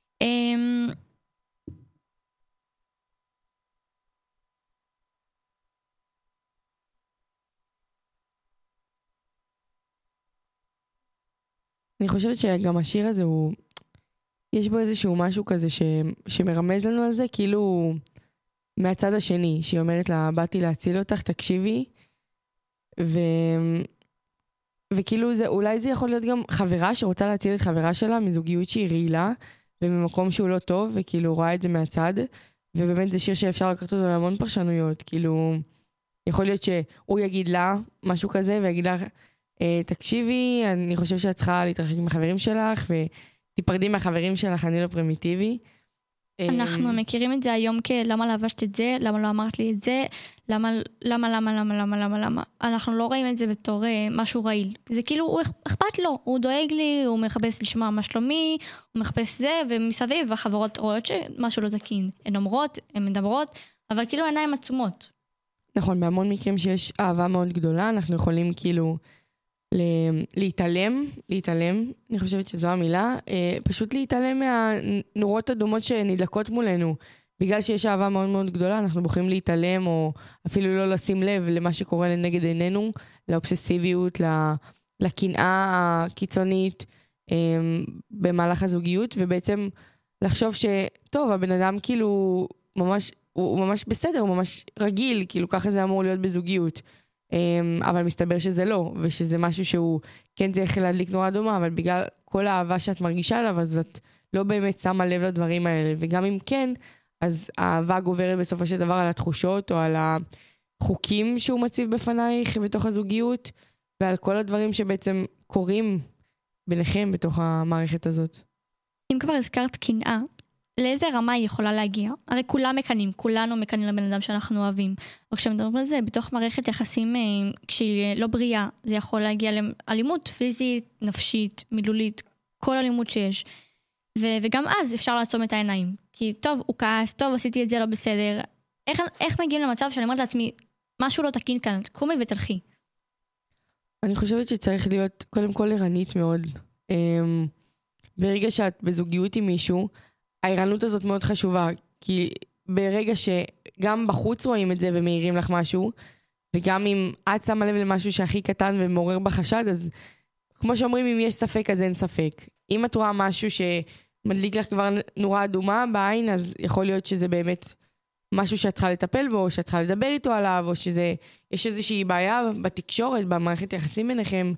אני חושבת שגם השיר הזה הוא, יש בו איזשהו משהו כזה שמרמז לנו על זה, כאילו מהצד השני, שהיא אומרת לה, באתי להציל אותך, תקשיבי, וכאילו אולי זה יכול להיות גם חברה שרוצה להציל את חברה שלה מזוגיות שהיא רעילה, וממקום שהוא לא טוב, וכאילו רואה את זה מהצד, ובאמת זה שיר שאפשר לקחת אותו להמון פרשנויות, כאילו יכול להיות שהוא יגיד לה משהו כזה, ויגיד לה, תקשיבי, אני חושב שאת צריכה להתרחק מהחברים שלך, ותיפרדי מהחברים שלך, אני לא פרימיטיבי. אנחנו מכירים את זה היום למה לבשת את זה, למה לא אמרת לי את זה, למה. אנחנו לא רואים את זה בתור משהו רעיל. זה כאילו, הוא אכפת לו, הוא דואג לי, הוא מחפש לשמוע מה שלומי, הוא מחפש זה, ומסביב, החברות רואות שמשהו לא תקין. הן אומרות, הן מדברות, אבל כאילו עיניים עצומות. נכון, בהמון מקרים שיש אהבה מאוד גדולה, אנחנו יכולים כאילו להתעלם, אני חושבת שזו המילה, פשוט להתעלם מהנורות אדומות שנדלקות מולנו. בגלל שיש אהבה מאוד מאוד גדולה, אנחנו בוחרים להתעלם, או אפילו לא לשים לב למה שקורה לנגד עינינו, לאובססיביות, לקנאה הקיצונית במהלך הזוגיות, ובעצם לחשוב שטוב, הבן אדם כאילו הוא ממש בסדר, הוא ממש רגיל, כאילו ככה זה אמור להיות בזוגיות. אבל מסתבר שזה לא, ושזה משהו שהוא כן צריך להדליק נורא דומה, אבל בגלל כל האהבה שאת מרגישה עליו, אז את לא באמת שמה לב לדברים האלה, וגם אם כן, אז האהבה גוברת בסופו של דבר על התחושות, או על החוקים שהוא מציב בפנייך בתוך הזוגיות, ועל כל הדברים שבעצם קורים ביניכם בתוך המערכת הזאת. אם כבר הזכרת קנאה, לאיזה רמה היא יכולה להגיע? הרי כולנו מקנים לבן אדם שאנחנו אוהבים. וכשמדברים על זה, בתוך מערכת יחסים כשהיא לא בריאה, זה יכול להגיע לאלימות פיזית, נפשית, מילולית, כל אלימות שיש. וגם אז אפשר לעצום את העיניים. כי טוב, הוא כעס, טוב, עשיתי את זה לא בסדר. איך מגיעים למצב שאני אומרת לעצמי, משהו לא תקין כאן, קומי ותלכי. אני חושבת שצריך להיות קודם כל ערנית מאוד. ברגע שאת בזוגיות עם מישהו, הערנות הזאת מאוד חשובה, כי ברגע שגם בחוץ רואים את זה ומעירים לך משהו, וגם אם את שמה לב למשהו שהכי קטן ומעורר בחשד, אז כמו שאומרים, אם יש ספק אז אין ספק. אם את רואה משהו שמדליק לך כבר נורה אדומה בעין, אז יכול להיות שזה באמת משהו שאת צריכה לטפל בו, או שאת צריכה לדבר איתו עליו, או שיש איזושהי בעיה בתקשורת, במערכת יחסים ביניכם.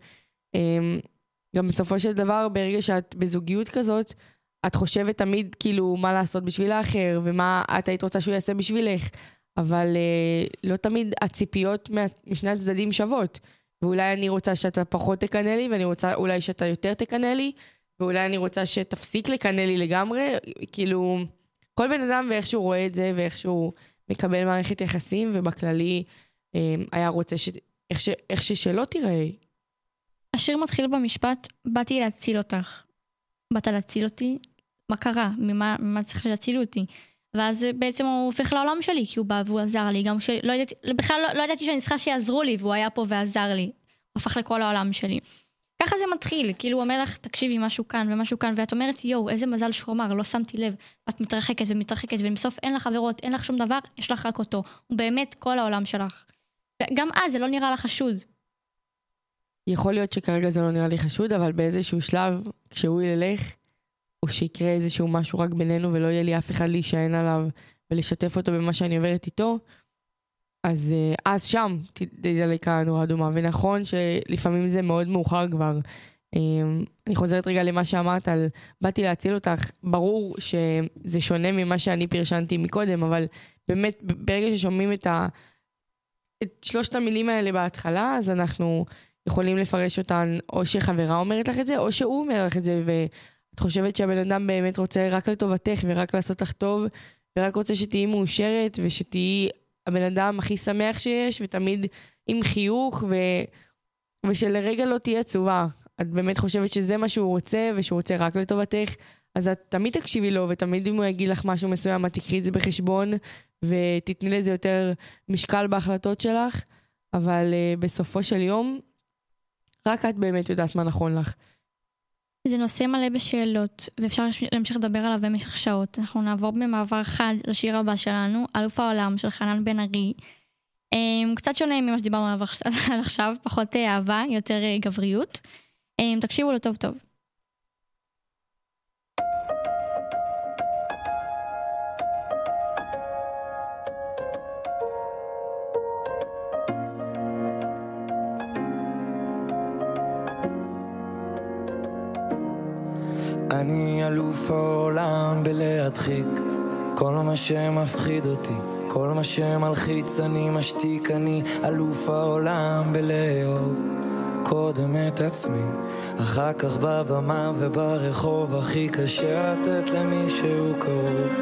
גם בסופו של דבר, ברגע שאת בזוגיות כזאת, את חושבת תמיד כאילו מה לעשות בשביל האחר, ומה את היית רוצה שהוא יעשה בשבילך, אבל לא תמיד הציפיות משני הצדדים שוות. ואולי אני רוצה שאתה פחות תקנה לי, ואני רוצה אולי שאתה יותר תקנה לי, ואולי אני רוצה שתפסיק לקנה לי לגמרי. כאילו, כל בן אדם ואיך שהוא רואה את זה, ואיך שהוא מקבל מערכת יחסים, ובכללי היה רוצה איך שלא תיראה. השיר מתחיל במשפט, באתי להציל אותך. באת להציל אותי? מה קרה? ממה צריך להציל אותי? ואז בעצם הוא הופך לעולם שלי, כי הוא בא והוא עזר לי. גם בכלל לא ידעתי שאני צריכה שיעזרו לי, והוא היה פה ועזר לי. הוא הפך לכל העולם שלי. ככה זה מתחיל, כאילו הוא אומר לך, תקשיבי משהו כאן ומשהו כאן, ואת אומרת, יו, איזה מזל שהוא אמר, לא שמתי לב. ואת מתרחקת ומתרחקת, ובסוף אין לך חברות, אין לך שום דבר, יש לך רק אותו. הוא באמת כל העולם שלך. וגם אז זה לא נראה לך חשוד. יכול להיות שכרגע זה לא נראה לי חשוד, אבל באיזשהו שלב, כשהוא ילך, או שיקרה איזשהו משהו רק בינינו, ולא יהיה לי אף אחד להישען עליו, ולשתף אותו במה שאני עוברת איתו, אז שם תדלק הנורה אדומה. ונכון שלפעמים זה מאוד מאוחר כבר. אני חוזרת רגע למה שאמרת על באתי להציל אותך. ברור שזה שונה ממה שאני פרשנתי מקודם, אבל באמת ברגע ששומעים את שלושת המילים האלה בהתחלה, אז אנחנו יכולים לפרש אותן, או שחברה אומרת לך את זה, או שהוא אומר לך את זה, ואת חושבת שהבן אדם באמת רוצה רק לטובתך, ורק לעשות לך טוב, ורק רוצה שתהיי מאושרת, ושתהיי הבן אדם הכי שמח שיש, ותמיד עם חיוך, ושלרגע לא תהיה עצובה. את באמת חושבת שזה מה שהוא רוצה, ושהוא רוצה רק לטובתך, אז את תמיד תקשיבי לו, ותמיד אם הוא יגיד לך משהו מסוים, את תקחי את זה בחשבון, ותתני לזה יותר משקל בהחלטות שלך, אבל בסופו של יום, רק את באמת יודעת מה נכון לך. זה נושא מלא בשאלות, ואפשר להמשיך לדבר עליו במשך שעות. אנחנו נעבור במעבר חד לשיר הבא שלנו, אלוף העולם של חנן בן ארי. קצת שונה ממה שדיברנו עליו עכשיו, פחות אהבה, יותר גבריות. תקשיבו לו טוב טוב. אני אלוף העולם בלהדחיק כל מה שמפחיד אותי, כל מה שמלחיץ אני משתיק. אני אלוף העולם בלאהוב קודם את עצמי, אחר כך בבמה וברחוב. הכי קשה לתת למישהו קרוב.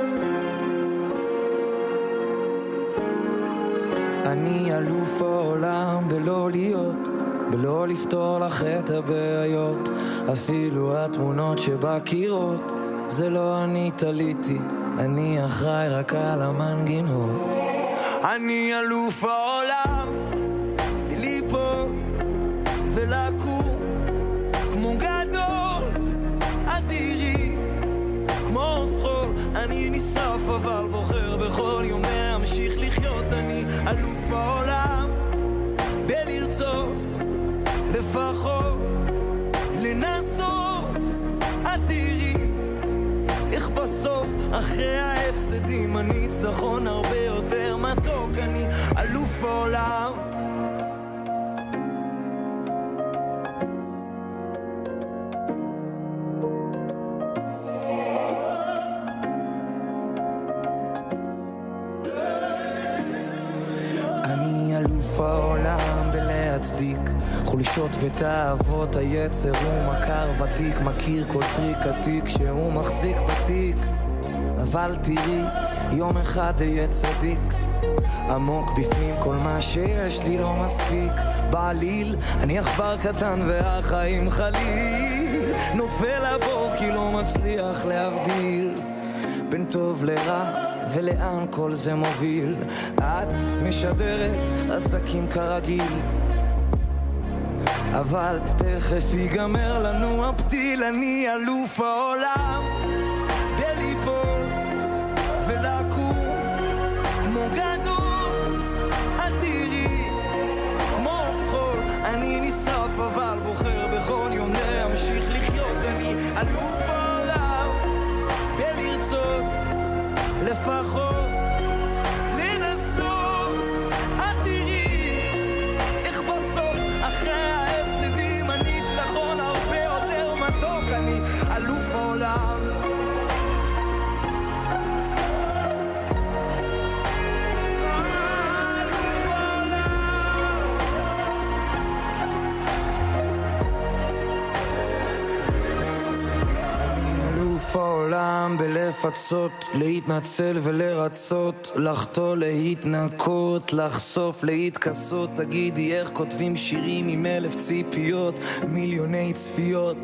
אני אלוף העולם בלא להיות, בלא לפתור לך את הבעיות. אפילו התמונות שבקירות זה לא אני תליתי, אני אחראי רק על המנגינות. אני אלוף העולם בליפול ולקום כמו גדול אדירי, כמו חול. אני נשרף אבל בוחר בכל יום להמשיך לחיות. אני אלוף העולם בלרצות לפחות לנסות. את תראי איך בסוף אחרי ההפסדים הניצחון הרבה יותר מתוק. אני אלוף העולם. אני אלוף העולם בלהצדיק חולשות ותאוות היצר. הוא מכר ותיק, מכיר כל טריק עתיק שהוא מחזיק בתיק. אבל תראי, יום אחד אהיה צדיק. עמוק בפנים כל מה שיש לי לא מספיק בעליל, אני עכבר קטן והחיים חליל, נופל לבור כי לא מצליח להבדיל בין טוב לרע ולאן כל זה מוביל. את משדרת עסקים כרגיל, אבל תכף ייגמר לנו הפתיל. אני אלוף העולם בליפול ולקום כמו גדול, את תראי כמו חול. אני נשרף אבל בוחר בכל יום להמשיך לחיות. אני אלוף העולם בלרצות לפחות לנסות. את תראי איך בסוף אחרי ההפסדים הניצחון הרבה יותר מתוק. אני אלוף העולם. העולם בלפצות, להתנצל ולרצות, לחטוא להתנקות, לחשוף להתכסות. תגידי איך כותבים שירים עם 1000 ציפיות, מיליוני צפיות.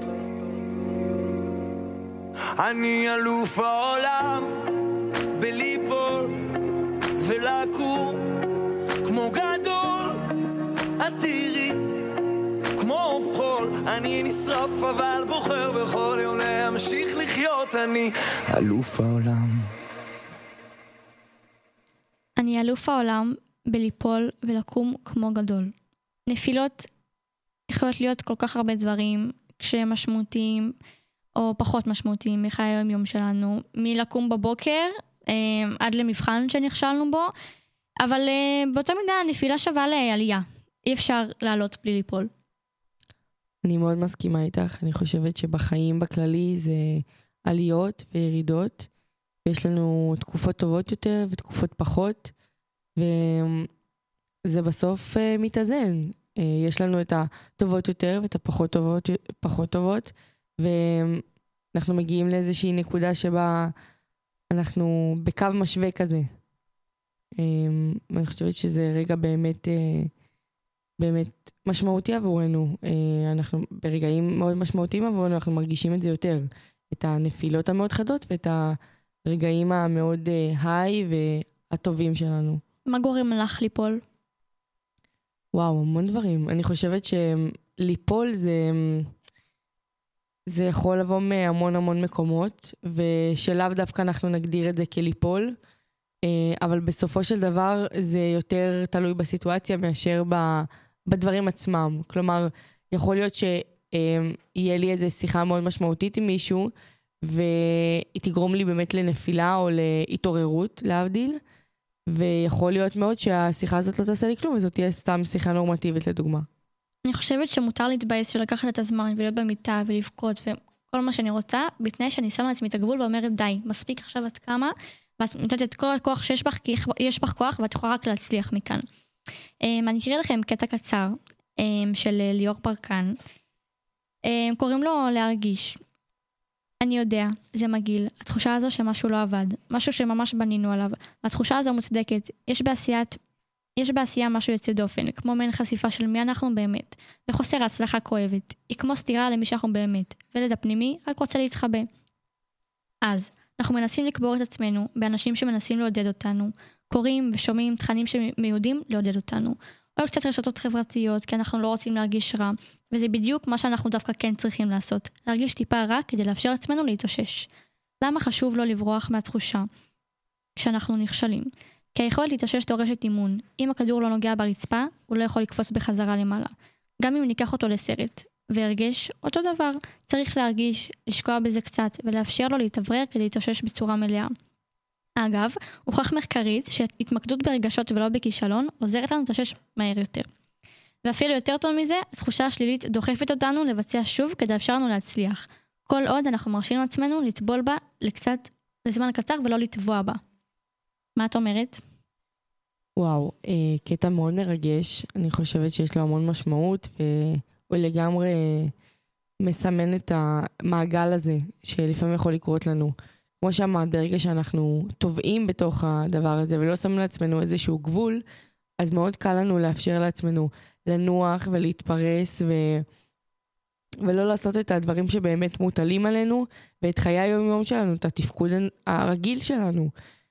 אני אלוף העולם בליפול ולקום כמו גדול, את תראי כמו חול. אני נשרף אבל בוחר בכל יום להמשיך לחיות. אני אלוף העולם. אני אלוף העולם בליפול ולקום כמו גדול. נפילות יכולות להיות כל כך הרבה דברים, כשהם משמעותיים או פחות משמעותיים מחיי היום יום שלנו, מלקום בבוקר עד למבחן שנכשלנו בו, אבל באותה מידה נפילה שווה לעלייה. אי אפשר לעלות בלי ליפול. אני מאוד מסכימה איתך. אני חושבת שבחיים בכללי זה עליות וירידות, ויש לנו תקופות טובות יותר ותקופות פחות, וזה בסוף מתאזן. יש לנו את הטובות יותר ואת הפחות טובות, ואנחנו מגיעים לאיזושהי נקודה שבה אנחנו בקו משווה כזה. אני חושבת שזה רגע באמת משמעותי עבורנו. אנחנו ברגעים מאוד משמעותיים עבורנו, אנחנו מרגישים את זה יותר. את הנפילות המאוד חדות ואת הרגעים המאוד היי והטובים שלנו. מה גורם לך ליפול? וואו, המון דברים. אני חושבת שליפול זה יכול לבוא מהמון מקומות, ושלאו דווקא אנחנו נגדיר את זה כליפול, אבל בסופו של דבר זה יותר תלוי בסיטואציה מאשר בדברים עצמם. כלומר, יכול להיות שיהיה לי איזו שיחה מאוד משמעותית עם מישהו, והיא תגרום לי באמת לנפילה או להתעוררות, להבדיל, ויכול להיות מאוד שהשיחה הזאת לא תעשה לי כלום, וזאת תהיה סתם שיחה נורמטיבית לדוגמה. אני חושבת שמותר להתבייס ולקחת את הזמן ולהיות במיטה ולבכות וכל מה שאני רוצה, בתנאי שאני שמה לעצמי את הגבול ואומרת די, מספיק עכשיו את כמה, ואת נותנת את כל הכוח שיש בך, כי יש בך כוח ואת יכולה רק להצליח מכאן. אני אקריא לכם קטע קצר של ליאור ברקן. קוראים לו להרגיש. אני יודע, זה מגעיל. התחושה הזו שמשהו לא עבד, משהו שממש בנינו עליו. התחושה הזו מוצדקת. יש בעשייה משהו יוצא דופן, כמו מעין חשיפה של מי אנחנו באמת, וחוסר ההצלחה כואבת. היא כמו סתירה למי שאנחנו באמת, ולד הפנימי רק רוצה להתחבא. אז אנחנו מנסים לקבור את עצמנו באנשים שמנסים לעודד אותנו, קוראים ושומעים תכנים שמיועדים לעודד אותנו, או קצת רשתות חברתיות, כי אנחנו לא רוצים להרגיש רע, וזה בדיוק מה שאנחנו דווקא כן צריכים לעשות, להרגיש טיפה רע כדי לאפשר עצמנו להתאושש. למה חשוב לא לברוח מהתחושה כשאנחנו נכשלים? כי היכולת להתאושש דורשת אימון. אם הכדור לא נוגע ברצפה, הוא לא יכול לקפוץ בחזרה למעלה. גם אם ניקח אותו לסרט, והרגש אותו דבר, צריך להרגיש, לשקוע בזה קצת, ולאפשר לו להתאוורר כדי להתאושש בצורה מלאה. אגב, הוכח מחקרית שהתמקדות ברגשות ולא בכישלון עוזרת לנו להתאושש מהר יותר. ואפילו יותר טוב מזה, התחושה השלילית דוחפת אותנו לבצע שוב כדי לאפשר לנו להצליח. כל עוד אנחנו מרשים לעצמנו לטבול בה לזמן קצר ולא לטבוע בה. מה את אומרת? וואו, קטע מאוד מרגש. אני חושבת שיש לו המון משמעות, והוא לגמרי מסמן את המעגל הזה, שלפעמים יכול לקרות לנו. כמו שאמרת, ברגע שאנחנו טובעים בתוך הדבר הזה ולא שמים לעצמנו איזשהו גבול, אז מאוד קל לנו לאפשר לעצמנו לנוח ולהתפרס ולא לעשות את הדברים שבאמת מוטלים עלינו, ואת חיי היום-יום שלנו, את התפקוד הרגיל שלנו.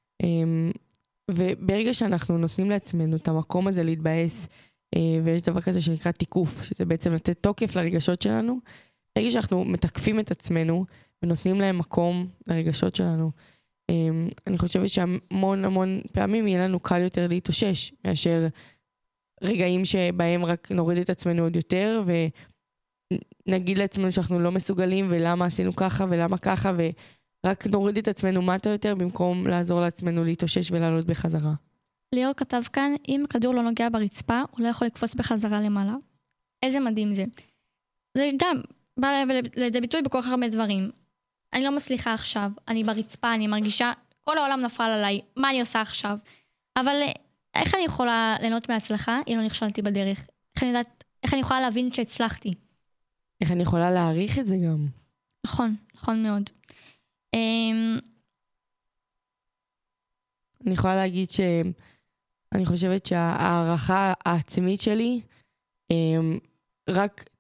וברגע שאנחנו נותנים לעצמנו את המקום הזה להתבאס, ויש דבר כזה שנקרא תיקוף, שזה בעצם לתת תוקף לרגשות שלנו, ברגע שאנחנו מתקפים את עצמנו ונותנים להם מקום לרגשות שלנו, אני חושבת שהמון פעמים יהיה לנו קל יותר להתאושש, מאשר רגעים שבהם רק נוריד את עצמנו עוד יותר, ונגיד לעצמנו שאנחנו לא מסוגלים, ולמה עשינו ככה ולמה ככה, ורק נוריד את עצמנו מטה יותר, במקום לעזור לעצמנו להתאושש ולעלות בחזרה. ליאור כתב כאן, אם הכדור לא נוגע ברצפה, הוא לא יכול לקפוץ בחזרה למעלה. איזה מדהים זה. זה גם בא לידי ביטוי בכל כך הרבה דברים. אני לא מצליחה עכשיו, אני ברצפה, אני מרגישה, כל העולם נפל עליי, מה אני עושה עכשיו? אבל איך אני יכולה ליהנות מההצלחה אם לא נכשלתי בדרך? איך אני יכולה להבין שהצלחתי? איך אני יכולה להעריך את זה גם? נכון מאוד. אני יכולה להגיד שאני חושבת שההערכה העצמית שלי רק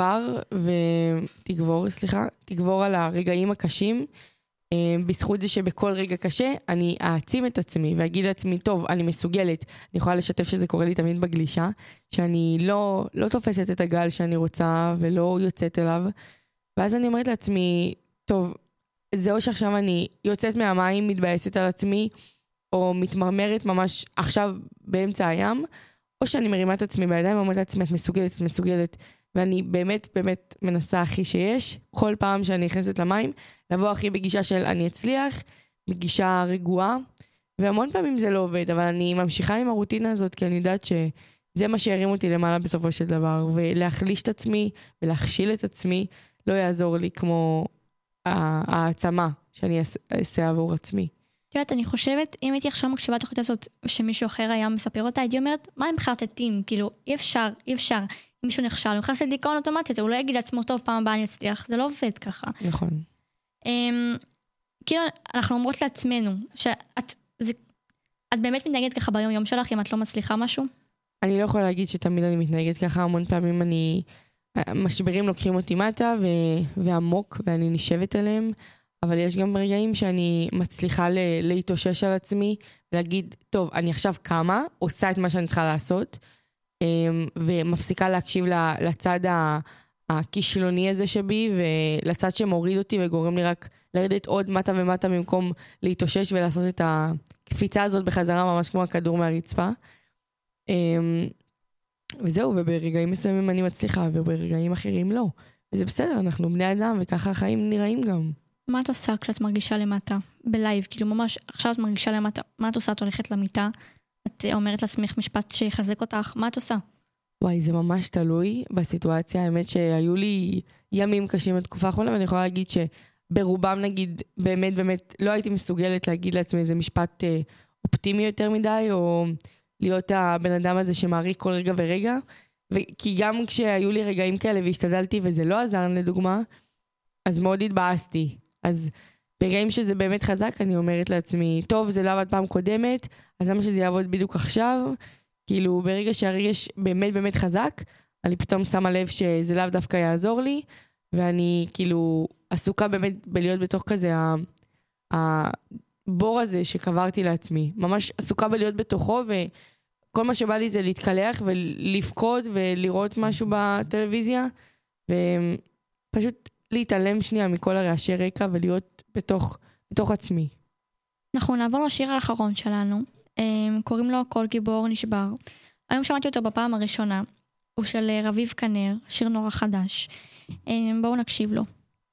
תגבור על הרגעים הקשים, בזכות זה שבכל רגע קשה אני אעצים את עצמי ואגיד לעצמי, טוב, אני מסוגלת. אני יכולה לשתף שזה קורה לי תמיד בגלישה, שאני לא תופסת את הגל שאני רוצה ולא יוצאת אליו, ואז אני אומרת לעצמי, טוב, זהו שעכשיו אני יוצאת מהמים, מתבאסת על עצמי, או מתמרמרת ממש עכשיו באמצע הים, או שאני מרימה את עצמי בידיים ואומרת לעצמי, את מסוגלת, ואני באמת מנסה הכי שיש, כל פעם שאני נכנסת למים, לבוא הכי בגישה של אני אצליח, בגישה רגועה, והמון פעמים זה לא עובד, אבל אני ממשיכה עם הרוטינה הזאת, כי אני יודעת שזה מה שירים אותי למעלה בסופו של דבר, ולהחליש את עצמי ולהכשיל את עצמי, לא יעזור לי כמו העצמה שאני אעשה עבור עצמי. יודעת, אני חושבת, אם הייתי עכשיו מקשיבה תוכנית הזאת, שמישהו אחר היה מספר אותה, הייתי אומרת, מה הם חרטטים? כאילו, אי אפשר. אם מישהו נכשל, הוא נכנס לדיכאון אוטומטית, הוא לא יגיד לעצמו, טוב, פעם הבאה אני אצליח. זה לא עובד ככה. נכון. כאילו, אנחנו אומרות לעצמנו, את באמת מתנהגת ככה ביום יום שלך, אם את לא מצליחה משהו? אני לא יכולה להגיד שתמיד אני מתנהגת ככה, המון פעמים משברים לוקחים אותי מטה ועמוק, ואני נשבת עליהם, אבל יש גם רגעים שאני מצליחה להתאושש על עצמי, ולהגיד, טוב, אני עכשיו קמה, עושה את מה שאני צריכה לעשות, ומפסיקה להקשיב לצד הכישלוני הזה שבי, ולצד שמוריד אותי וגורם לי רק לרדת עוד מטה ומטה, במקום להתאושש ולעשות את הקפיצה הזאת בחזרה, ממש כמו הכדור מהרצפה. וזהו, וברגעים מסוימים אני מצליחה, וברגעים אחרים לא. וזה בסדר, אנחנו בני אדם, וככה החיים נראים גם. מה את עושה כשאת מרגישה למטה? בלייב, כאילו ממש עכשיו את מרגישה למטה. מה את עושה? את הולכת למיטה? את אומרת לעצמך משפט שיחזק אותך? מה את עושה? וואי, זה ממש תלוי בסיטואציה. האמת שהיו לי ימים קשים בתקופה האחרונה, ואני יכולה להגיד שברובם נגיד, באמת לא הייתי מסוגלת להגיד לעצמי איזה משפט אופטימי יותר מדי, או להיות הבן אדם הזה שמעריך כל רגע ורגע. כי גם כשהיו לי רגעים כאלה והשתדלתי וזה לא עזר לדוגמה, אז מאוד התבאסתי. אז ברגעים שזה באמת חזק, אני אומרת לעצמי, טוב, זה לא עבד פעם קודמת, אז למה שזה יעבוד בדיוק עכשיו? כאילו, ברגע שהרגש באמת חזק, אני פתאום שמה לב שזה לאו דווקא יעזור לי, ואני כאילו עסוקה באמת בלהיות בתוך כזה הבור הזה שקברתי לעצמי. ממש עסוקה בלהיות בתוכו, וכל מה שבא לי זה להתקלח ולפקוד ולראות משהו בטלוויזיה, ופשוט להתעלם שנייה מכל הרעשי רקע ולהיות בתוך עצמי. אנחנו נעבור לשיר האחרון שלנו. קוראים לו כל גיבור נשבר. היום שמעתי אותו בפעם הראשונה. הוא של רביב כנר, שיר נורא חדש. בואו נקשיב לו.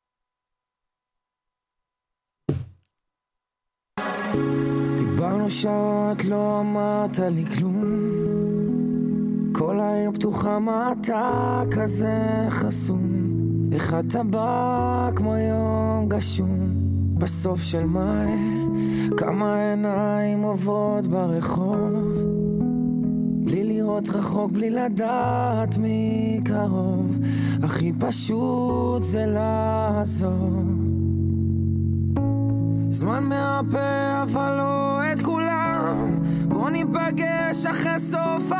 דיברנו שעות, לא אמרת לי כלום. כל העיר פתוחה, מה אתה כזה חסום? איך אתה בא כמו יום גשום בסוף של מאי, כמה עיניים עוברות ברחוב, בלי לראות רחוק, בלי לדעת מקרוב, הכי פשוט זה לעזוב. זמן מהפה אבל לא את כולם, בוא ניפגש אחרי סוף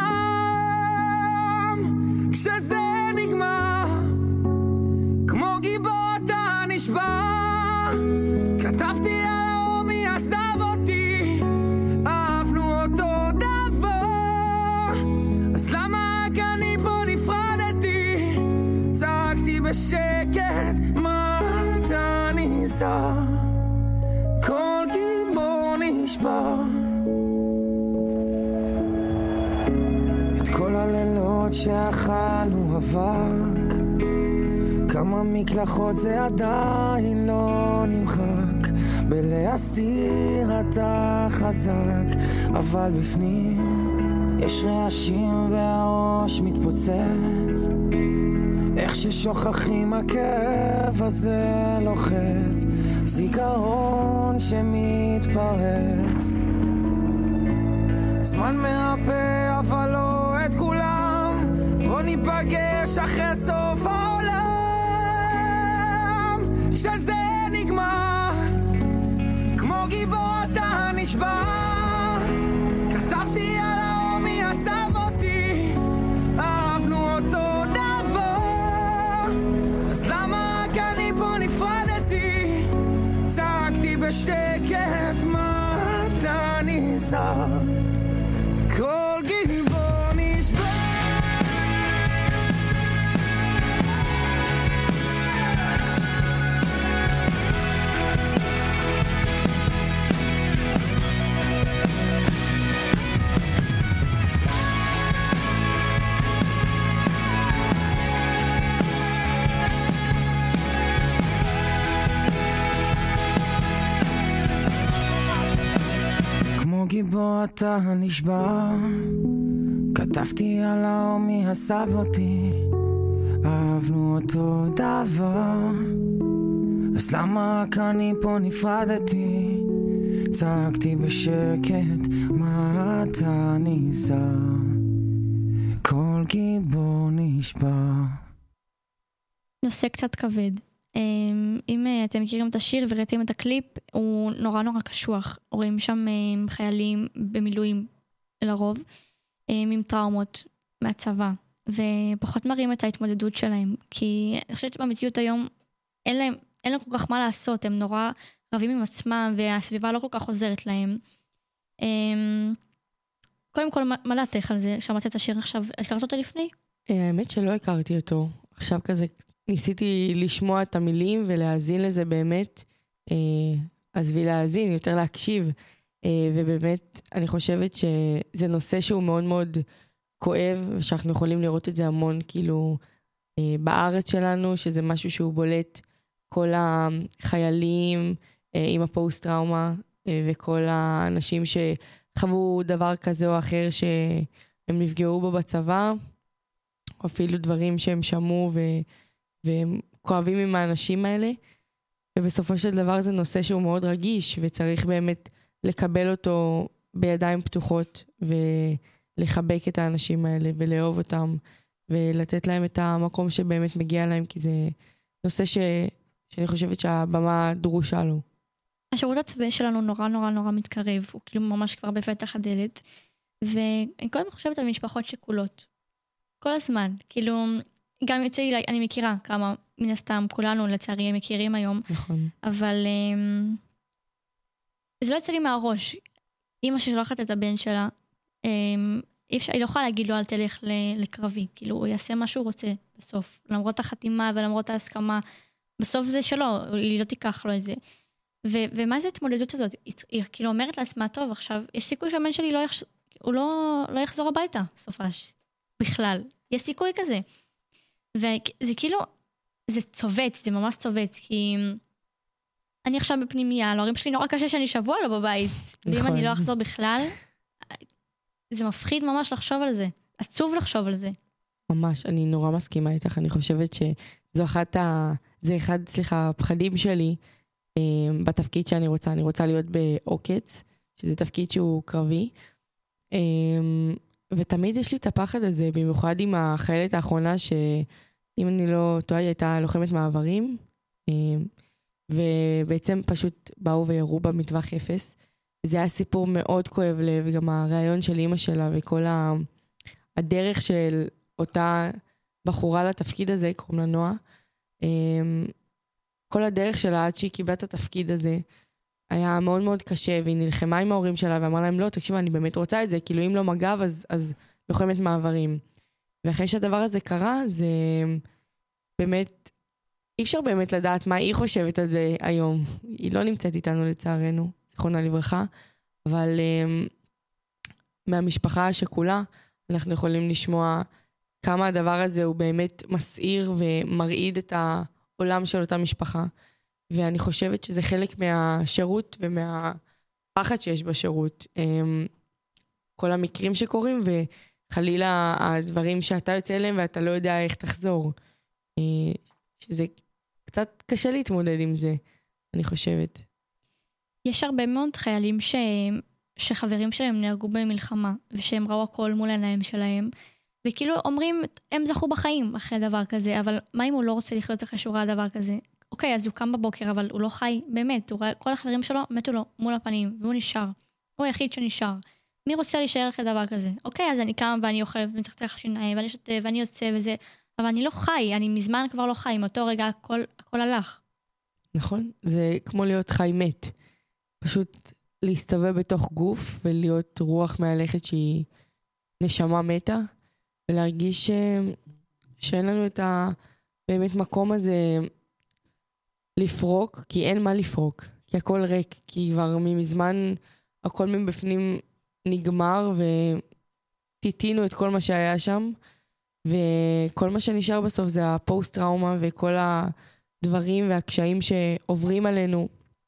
העולם. כשזה נגמר כמו גיבור אתה נשבע, כתבתי על האור מי עזב אותי, אהבנו אותו דבר, אז למה רק אני פה נפרדתי, צעקתי בשקט מה אתה נזהר, כל גיבור נשבר. את כל הלילות שאכלנו אבק, כמה מקלחות זה עדיין לא נמחק, בלהסתיר אתה חזק, אבל בפנים יש רעשים והראש מתפוצץ, איך ששוכחים הכאב הזה לוחץ, זיכרון שמתפרץ. זמן מהפה אבל לא את כולם, בוא ניפגש אחרי סוף העולם. כשזה נגמר כמו גיבור אתה נשבע, כתבתי על האור מי עזב אותי, אהבנו אותו דבר, אז למה רק אני פה נפרדתי, צעקתי בשקט מה אתה נזהר, כל גיבור נשבר. גיבור אתה נשבע, כתבתי על האור מי עזב אותי, אהבנו אותו דבר, אז למה רק אני פה נפרדתי, צעקתי בשקט מה אתה נזהר, כל גיבור נשבע. נושא קצת כבד. אם אתם מכירים את השיר וראיתם את הקליפ, הוא נורא נורא קשוח. רואים שם חיילים במילואים לרוב, עם טראומות מהצבא, ופחות מראים את ההתמודדות שלהם, כי אני חושבת שבמציאות היום אין להם כל כך מה לעשות, הם נורא רבים עם עצמם, והסביבה לא כל כך עוזרת להם. קודם כל, מה דעתך על זה? שמעת את השיר עכשיו, הכרת אותו לפני? האמת שלא הכרתי אותו. עכשיו כזה ניסיתי לשמוע את המילים ולהאזין לזה באמת, אז להאזין, יותר להקשיב, ובאמת אני חושבת שזה נושא שהוא מאוד מאוד כואב, ושאנחנו יכולים לראות את זה המון כאילו בארץ שלנו, שזה משהו שהוא בולט, כל החיילים עם הפוסט-טראומה, וכל האנשים שחוו דבר כזה או אחר שהם נפגעו בו בצבא, או אפילו דברים שהם שמעו והם כואבים עם האנשים האלה, ובסופו של דבר זה נושא שהוא מאוד רגיש, וצריך באמת לקבל אותו בידיים פתוחות, ולחבק את האנשים האלה, ולאהוב אותם, ולתת להם את המקום שבאמת מגיע להם, כי זה נושא שאני חושבת שהבמה דרושה לו. השירות הצבאי שלנו נורא נורא נורא מתקרב, הוא כאילו ממש כבר בפתח הדלת, ואני קודם חושבת על משפחות שכולות. כל הזמן, כאילו, גם יוצא לי, אני מכירה כמה, מן הסתם, כולנו לצערי מכירים היום, נכון. אבל זה לא יוצא לי מהראש. אמא ששולחת את הבן שלה, היא לא יכולה להגיד לו, אל תלך לקרבי, כאילו, הוא יעשה מה שהוא רוצה בסוף, למרות החתימה ולמרות ההסכמה, בסוף זה שלו, היא לא תיקח לו את זה. ומה זה התמודדות הזאת? היא כאילו אומרת לעצמה, טוב, עכשיו, יש סיכוי שהבן שלי הוא לא יחזור הביתה, סופש. בכלל. יש סיכוי כזה. וזה כאילו, זה צובט, זה ממש צובט, כי אני עכשיו בפנימיה, להורים שלי נורא קשה שאני שבוע לא בבית, ואם אני לא אחזור בכלל, זה מפחיד ממש לחשוב על זה. עצוב לחשוב על זה. ממש, אני נורא מסכימה איתך, אני חושבת שזו אחד הפחדים שלי, בתפקיד שאני רוצה. אני רוצה להיות בעוקץ, שזה תפקיד שהוא קרבי, ותמיד יש לי את הפחד הזה, במיוחד עם החיילת האחרונה, שאם אני לא טועה, היא הייתה לוחמת מעברים, ובעצם פשוט באו וירו במטווח אפס. זה היה סיפור מאוד כואב לב, וגם הרעיון של אמא שלה וכל הדרך של אותה בחורה לתפקיד הזה, קוראים לה נועה, כל הדרך שלה עד שהיא קיבלה את התפקיד הזה, היה מאוד מאוד קשה, והיא נלחמה עם ההורים שלה, ואמרה להם, לא, תקשיב, אני באמת רוצה את זה, כאילו אם לא מג"ב, אז לוחמת מעברים. ואחרי שהדבר הזה קרה, זה באמת, אי אפשר באמת לדעת מה היא חושבת על זה היום. היא לא נמצאת איתנו לצערנו, זכרונה לברכה, אבל מהמשפחה השכולה, אנחנו יכולים לשמוע כמה הדבר הזה הוא באמת מסעיר ומרעיד את העולם של אותה משפחה. ואני חושבת שזה חלק מהשירות ומהפחד שיש בשירות. כל המקרים שקורים וחלילה הדברים שאתה יוצא אליהם ואתה לא יודע איך תחזור. שזה קצת קשה להתמודד עם זה, אני חושבת. יש הרבה מאוד חיילים שחברים שלהם נהרגו במלחמה, ושהם ראו הכל מול העיניים שלהם, וכאילו אומרים, הם זכו בחיים אחרי דבר כזה, אבל מה אם הוא לא רוצה לחיות אחרי שהוא ראה דבר כזה? אוקיי, אז הוא קם בבוקר, אבל הוא לא חי, באמת, הוא ראה, כל החברים שלו מתו לו מול הפנים, והוא נשאר. הוא היחיד שנשאר. מי רוצה להישאר אחרי דבר כזה? אוקיי, אז אני קם ואני אוכל, ומצחצח שיניים, ואני שותה, ואני יוצא וזה, אבל אני לא חי, אני מזמן כבר לא חי, מאותו רגע הכל הלך. נכון, זה כמו להיות חי מת. פשוט להסתובב בתוך גוף, ולהיות רוח מהלכת שהיא נשמה מתה, ולהרגיש שאין לנו את באמת מקום הזה לפרוק, כי אין מה לפרוק, כי הכל ריק, כי כבר מזמן הכל מבפנים נגמר, וטיטינו את כל מה שהיה שם, וכל מה שנשאר בסוף זה הפוסט-טראומה, וכל הדברים והקשיים שעוברים עלינו,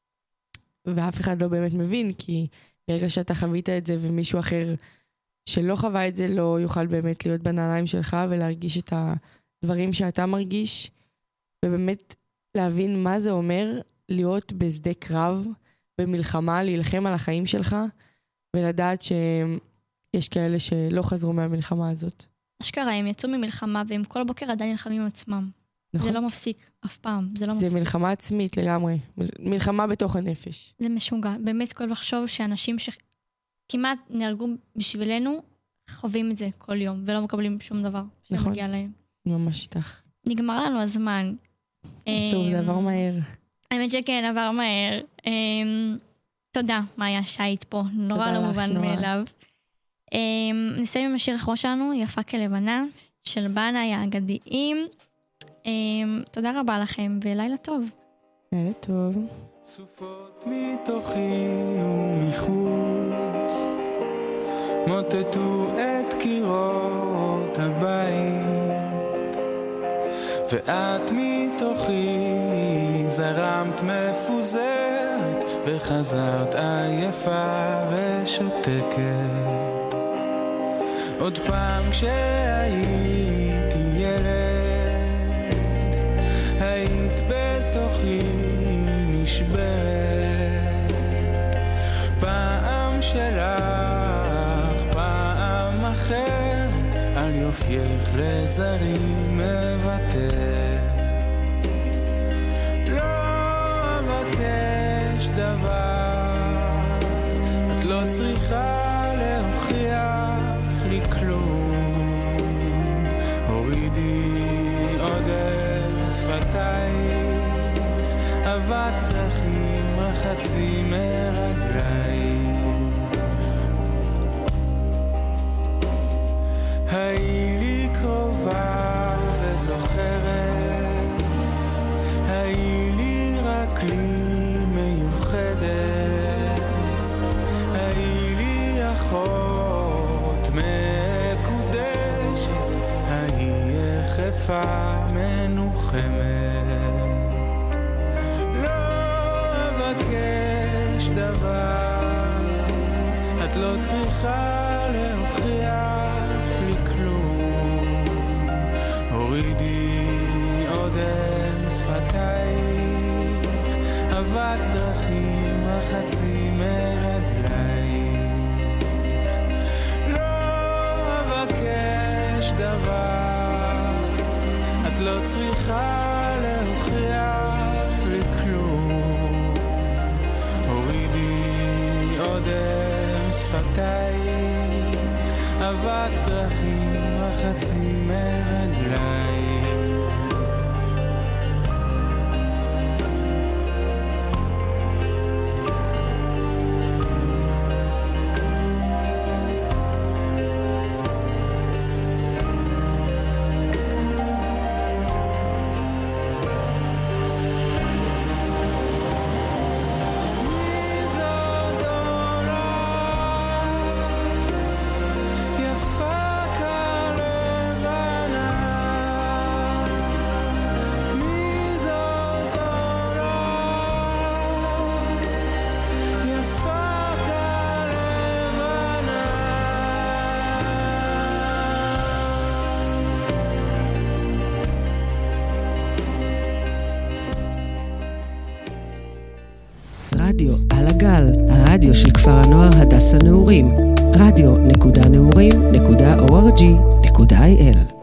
ואף אחד לא באמת מבין, כי ברגע שאתה חווית את זה, ומישהו אחר שלא חווה את זה, לא יוכל באמת להיות בנעליים שלך, ולהרגיש את הדברים שאתה מרגיש, ובאמת להבין מה זה אומר להיות בשדה קרב, במלחמה, להילחם על החיים שלך, ולדעת שיש כאלה שלא חזרו מהמלחמה הזאת. אשכרה, הם יצאו ממלחמה, והם כל בוקר עדיין נלחמים עם עצמם. נכון. זה לא מפסיק, אף פעם, זה לא מפסיק. זה מלחמה עצמית לגמרי, מלחמה בתוך הנפש. זה משוגע, באמת כל לחשוב שאנשים שכמעט נהרגו בשבילנו, חווים את זה כל יום, ולא מקבלים שום דבר שמגיע להם. ממש איתך. נגמר לנו הזמן. עצוב, זה עבר מהר. האמת שכן, עבר מהר. תודה, מאיה, שהיית פה, נורא לא מובן מאליו. נסיים עם השיר האחרון שלנו, יפה כלבנה, של בנאי האגדיים. תודה רבה לכם, ולילה טוב. לילה טוב. צופות מתוכי ומחוץ, מוטטו את קירות הבית, ואת מתוכי זרמת מפוזרת, וחזרת עייפה ושותקת. עוד פעם כשהייתי ילד, היית בתוכי נשברת, פעם שלך, פעם אחרת, על יופייך לזרים מבטא. לא אבקש דבר, את לא צריכה להוכיח לי כלום, הורידי עוד אל שפתייך, אבק דרכים רחצי מרגלייך. היי לי קרובה וזוכרת, היי לי רק לי מיוחדת, היי לי אחות מקודשת, היי יחפה מנוחמת. לא אבקש דבר, את לא צריכה להוכיח לי כלום, הורידי עוד אל שפתייך, אבק דרכים רחצי מרגלייך. לא אבקש דבר, את לא צריכה להוכיח לי כלום, שפתייך, אבק דרכים החצי מרגלייך. רדיו על הגל, הרדיו של כפר הנוער הדס הנעורים, radio.נעורים.org.il